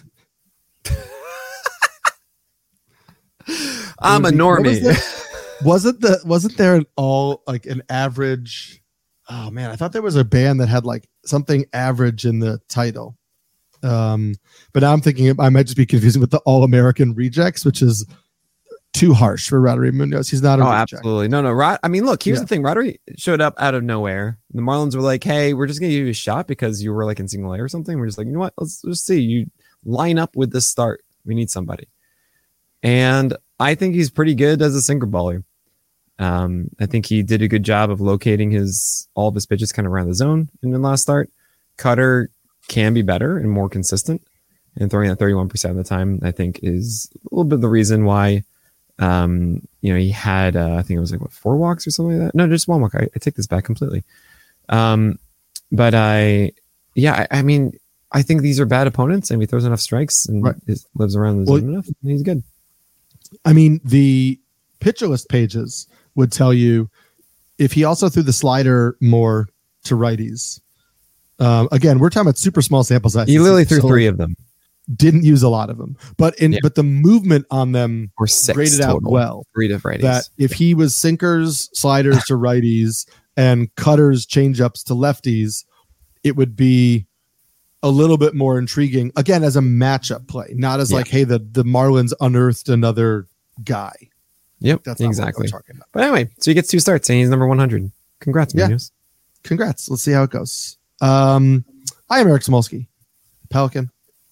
I'm a normie. Wasn't there an average? Oh man, I thought there was a band that had like something average in the title. But now I'm thinking I might just be confusing with the All American Rejects, which is too harsh for Roddery Munoz. He's not a reject. Absolutely. No. I mean, look, here's the thing. Roddery showed up out of nowhere. The Marlins were like, hey, we're just going to give you a shot because you were like in single A or something. We're just like, you know what? Let's just see. You line up with this start. We need somebody. And I think he's pretty good as a sinker baller. I think he did a good job of locating all of his pitches kind of around the zone in the last start. Cutter can be better and more consistent, and throwing that 31% of the time, I think, is a little bit of the reason why. He had I think it was like 4 walks or something like that. No, just 1 walk. I take this back completely. But I mean, I think these are bad opponents, and he throws enough strikes and lives around the zone enough, and he's good. I mean, the pitcher list pages would tell you if he also threw the slider more to righties. Again, we're talking about super small sample size. He literally threw 3 of them. didn't use a lot of them, but the movement on them or 6 graded total. out well. 3 to righties. That if he was sinkers, sliders to righties, and cutters, changeups to lefties, it would be a little bit more intriguing. Again, as a matchup play, not as like, hey, the Marlins unearthed another guy. Yep, that's not exactly. what we're talking about. But anyway, so he gets 2 starts and he's number 100. Congrats, Munoz. Congrats. Let's see how it goes. I am Eric Smolsky, Pelican.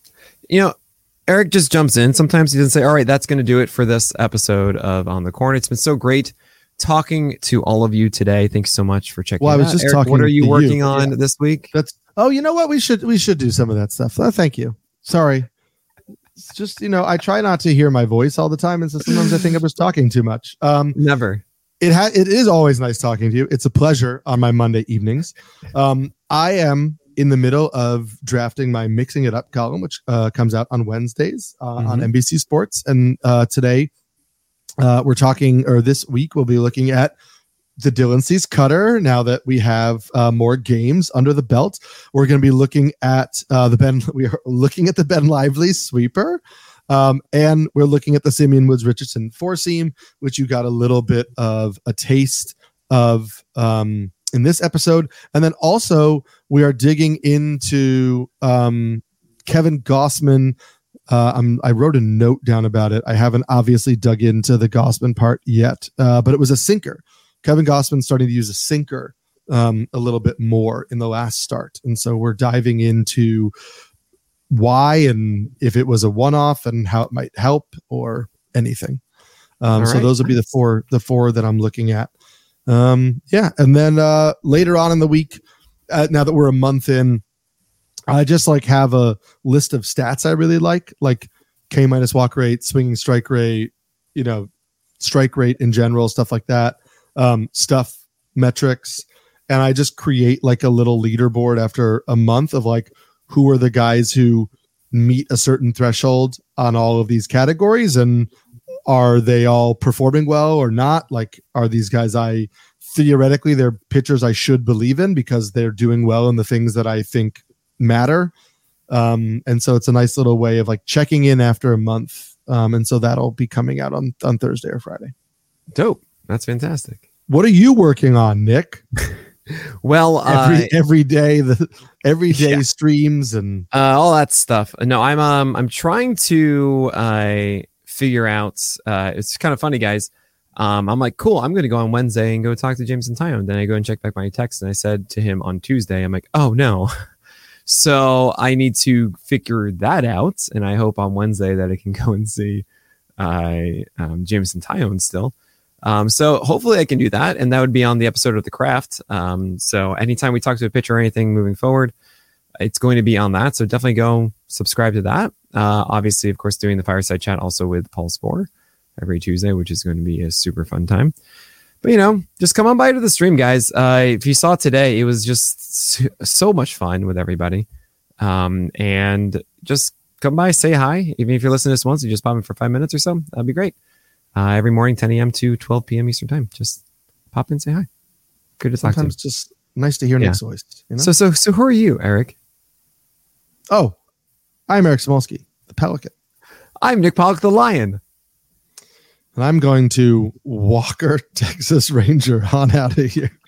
Eric just jumps in. Sometimes he doesn't say, all right, that's going to do it for this episode of On the Corner. It's been so great talking to all of you today. Thanks so much for checking out. I was just Eric, talking. What are you working on this week? You know what? We should do some of that stuff. Thank you. Sorry. It's just, I try not to hear my voice all the time. And so sometimes I think I was talking too much. Never. It is always nice talking to you. It's a pleasure on my Monday evenings. I am in the middle of drafting my Mixing It Up column, which comes out on Wednesdays on NBC Sports. And today we're talking, or this week we'll be looking at the Dylan Cease cutter. Now that we have more games under the belt, we're going to be looking at we are looking at the Ben Lively sweeper. And we're looking at the Simeon Woods Richardson 4-seam, which you got a little bit of a taste of in this episode. And then also we are digging into Kevin Gossman. I wrote a note down about it. I haven't obviously dug into the Gossman part yet, but it was a sinker. Kevin Gossman starting to use a sinker a little bit more in the last start. And so we're diving into why and if it was a one-off and how it might help or anything. So those would be the four that I'm looking at. And then later on in the week, now that we're a month in, I just have a list of stats I really like K- walk rate, swinging strike rate, strike rate in general, stuff like that, stuff metrics. And I just create a little leaderboard after a month of who are the guys who meet a certain threshold on all of these categories, and are they all performing well or not? Are these guys theoretically they're pitchers I should believe in because they're doing well in the things that I think matter. And so it's a nice little way of checking in after a month. And so that'll be coming out on Thursday or Friday. Dope. That's fantastic. What are you working on, Nick? Well, every day streams and all that stuff. No, I'm trying to figure out. It's kind of funny, guys. I'm like, cool. I'm going to go on Wednesday and go talk to Jameson Tyone. Then I go and check back my text, and I said to him on Tuesday, I'm like, oh no. So I need to figure that out, and I hope on Wednesday that I can go and see Jameson Tyone still. So hopefully I can do that, and that would be on the episode of The Craft. So anytime we talk to a pitcher or anything moving forward, it's going to be on that. So definitely go subscribe to that. Obviously, of course, doing the fireside chat also with Paul Sporer every Tuesday, which is going to be a super fun time. But, just come on by to the stream, guys. If you saw today, it was just so much fun with everybody. And just come by, say hi. Even if you're listening to this once, you just pop in for 5 minutes or so. That'd be great. Every morning, 10 a.m. to 12 p.m. Eastern time. Just pop in, say hi. Good to talk to you. Sometimes just nice to hear Nick's voice. So who are you, Eric? Oh, I'm Eric Smolsky, the Pelican. I'm Nick Pollock, the Lion. And I'm going to Walker, Texas Ranger on out of here.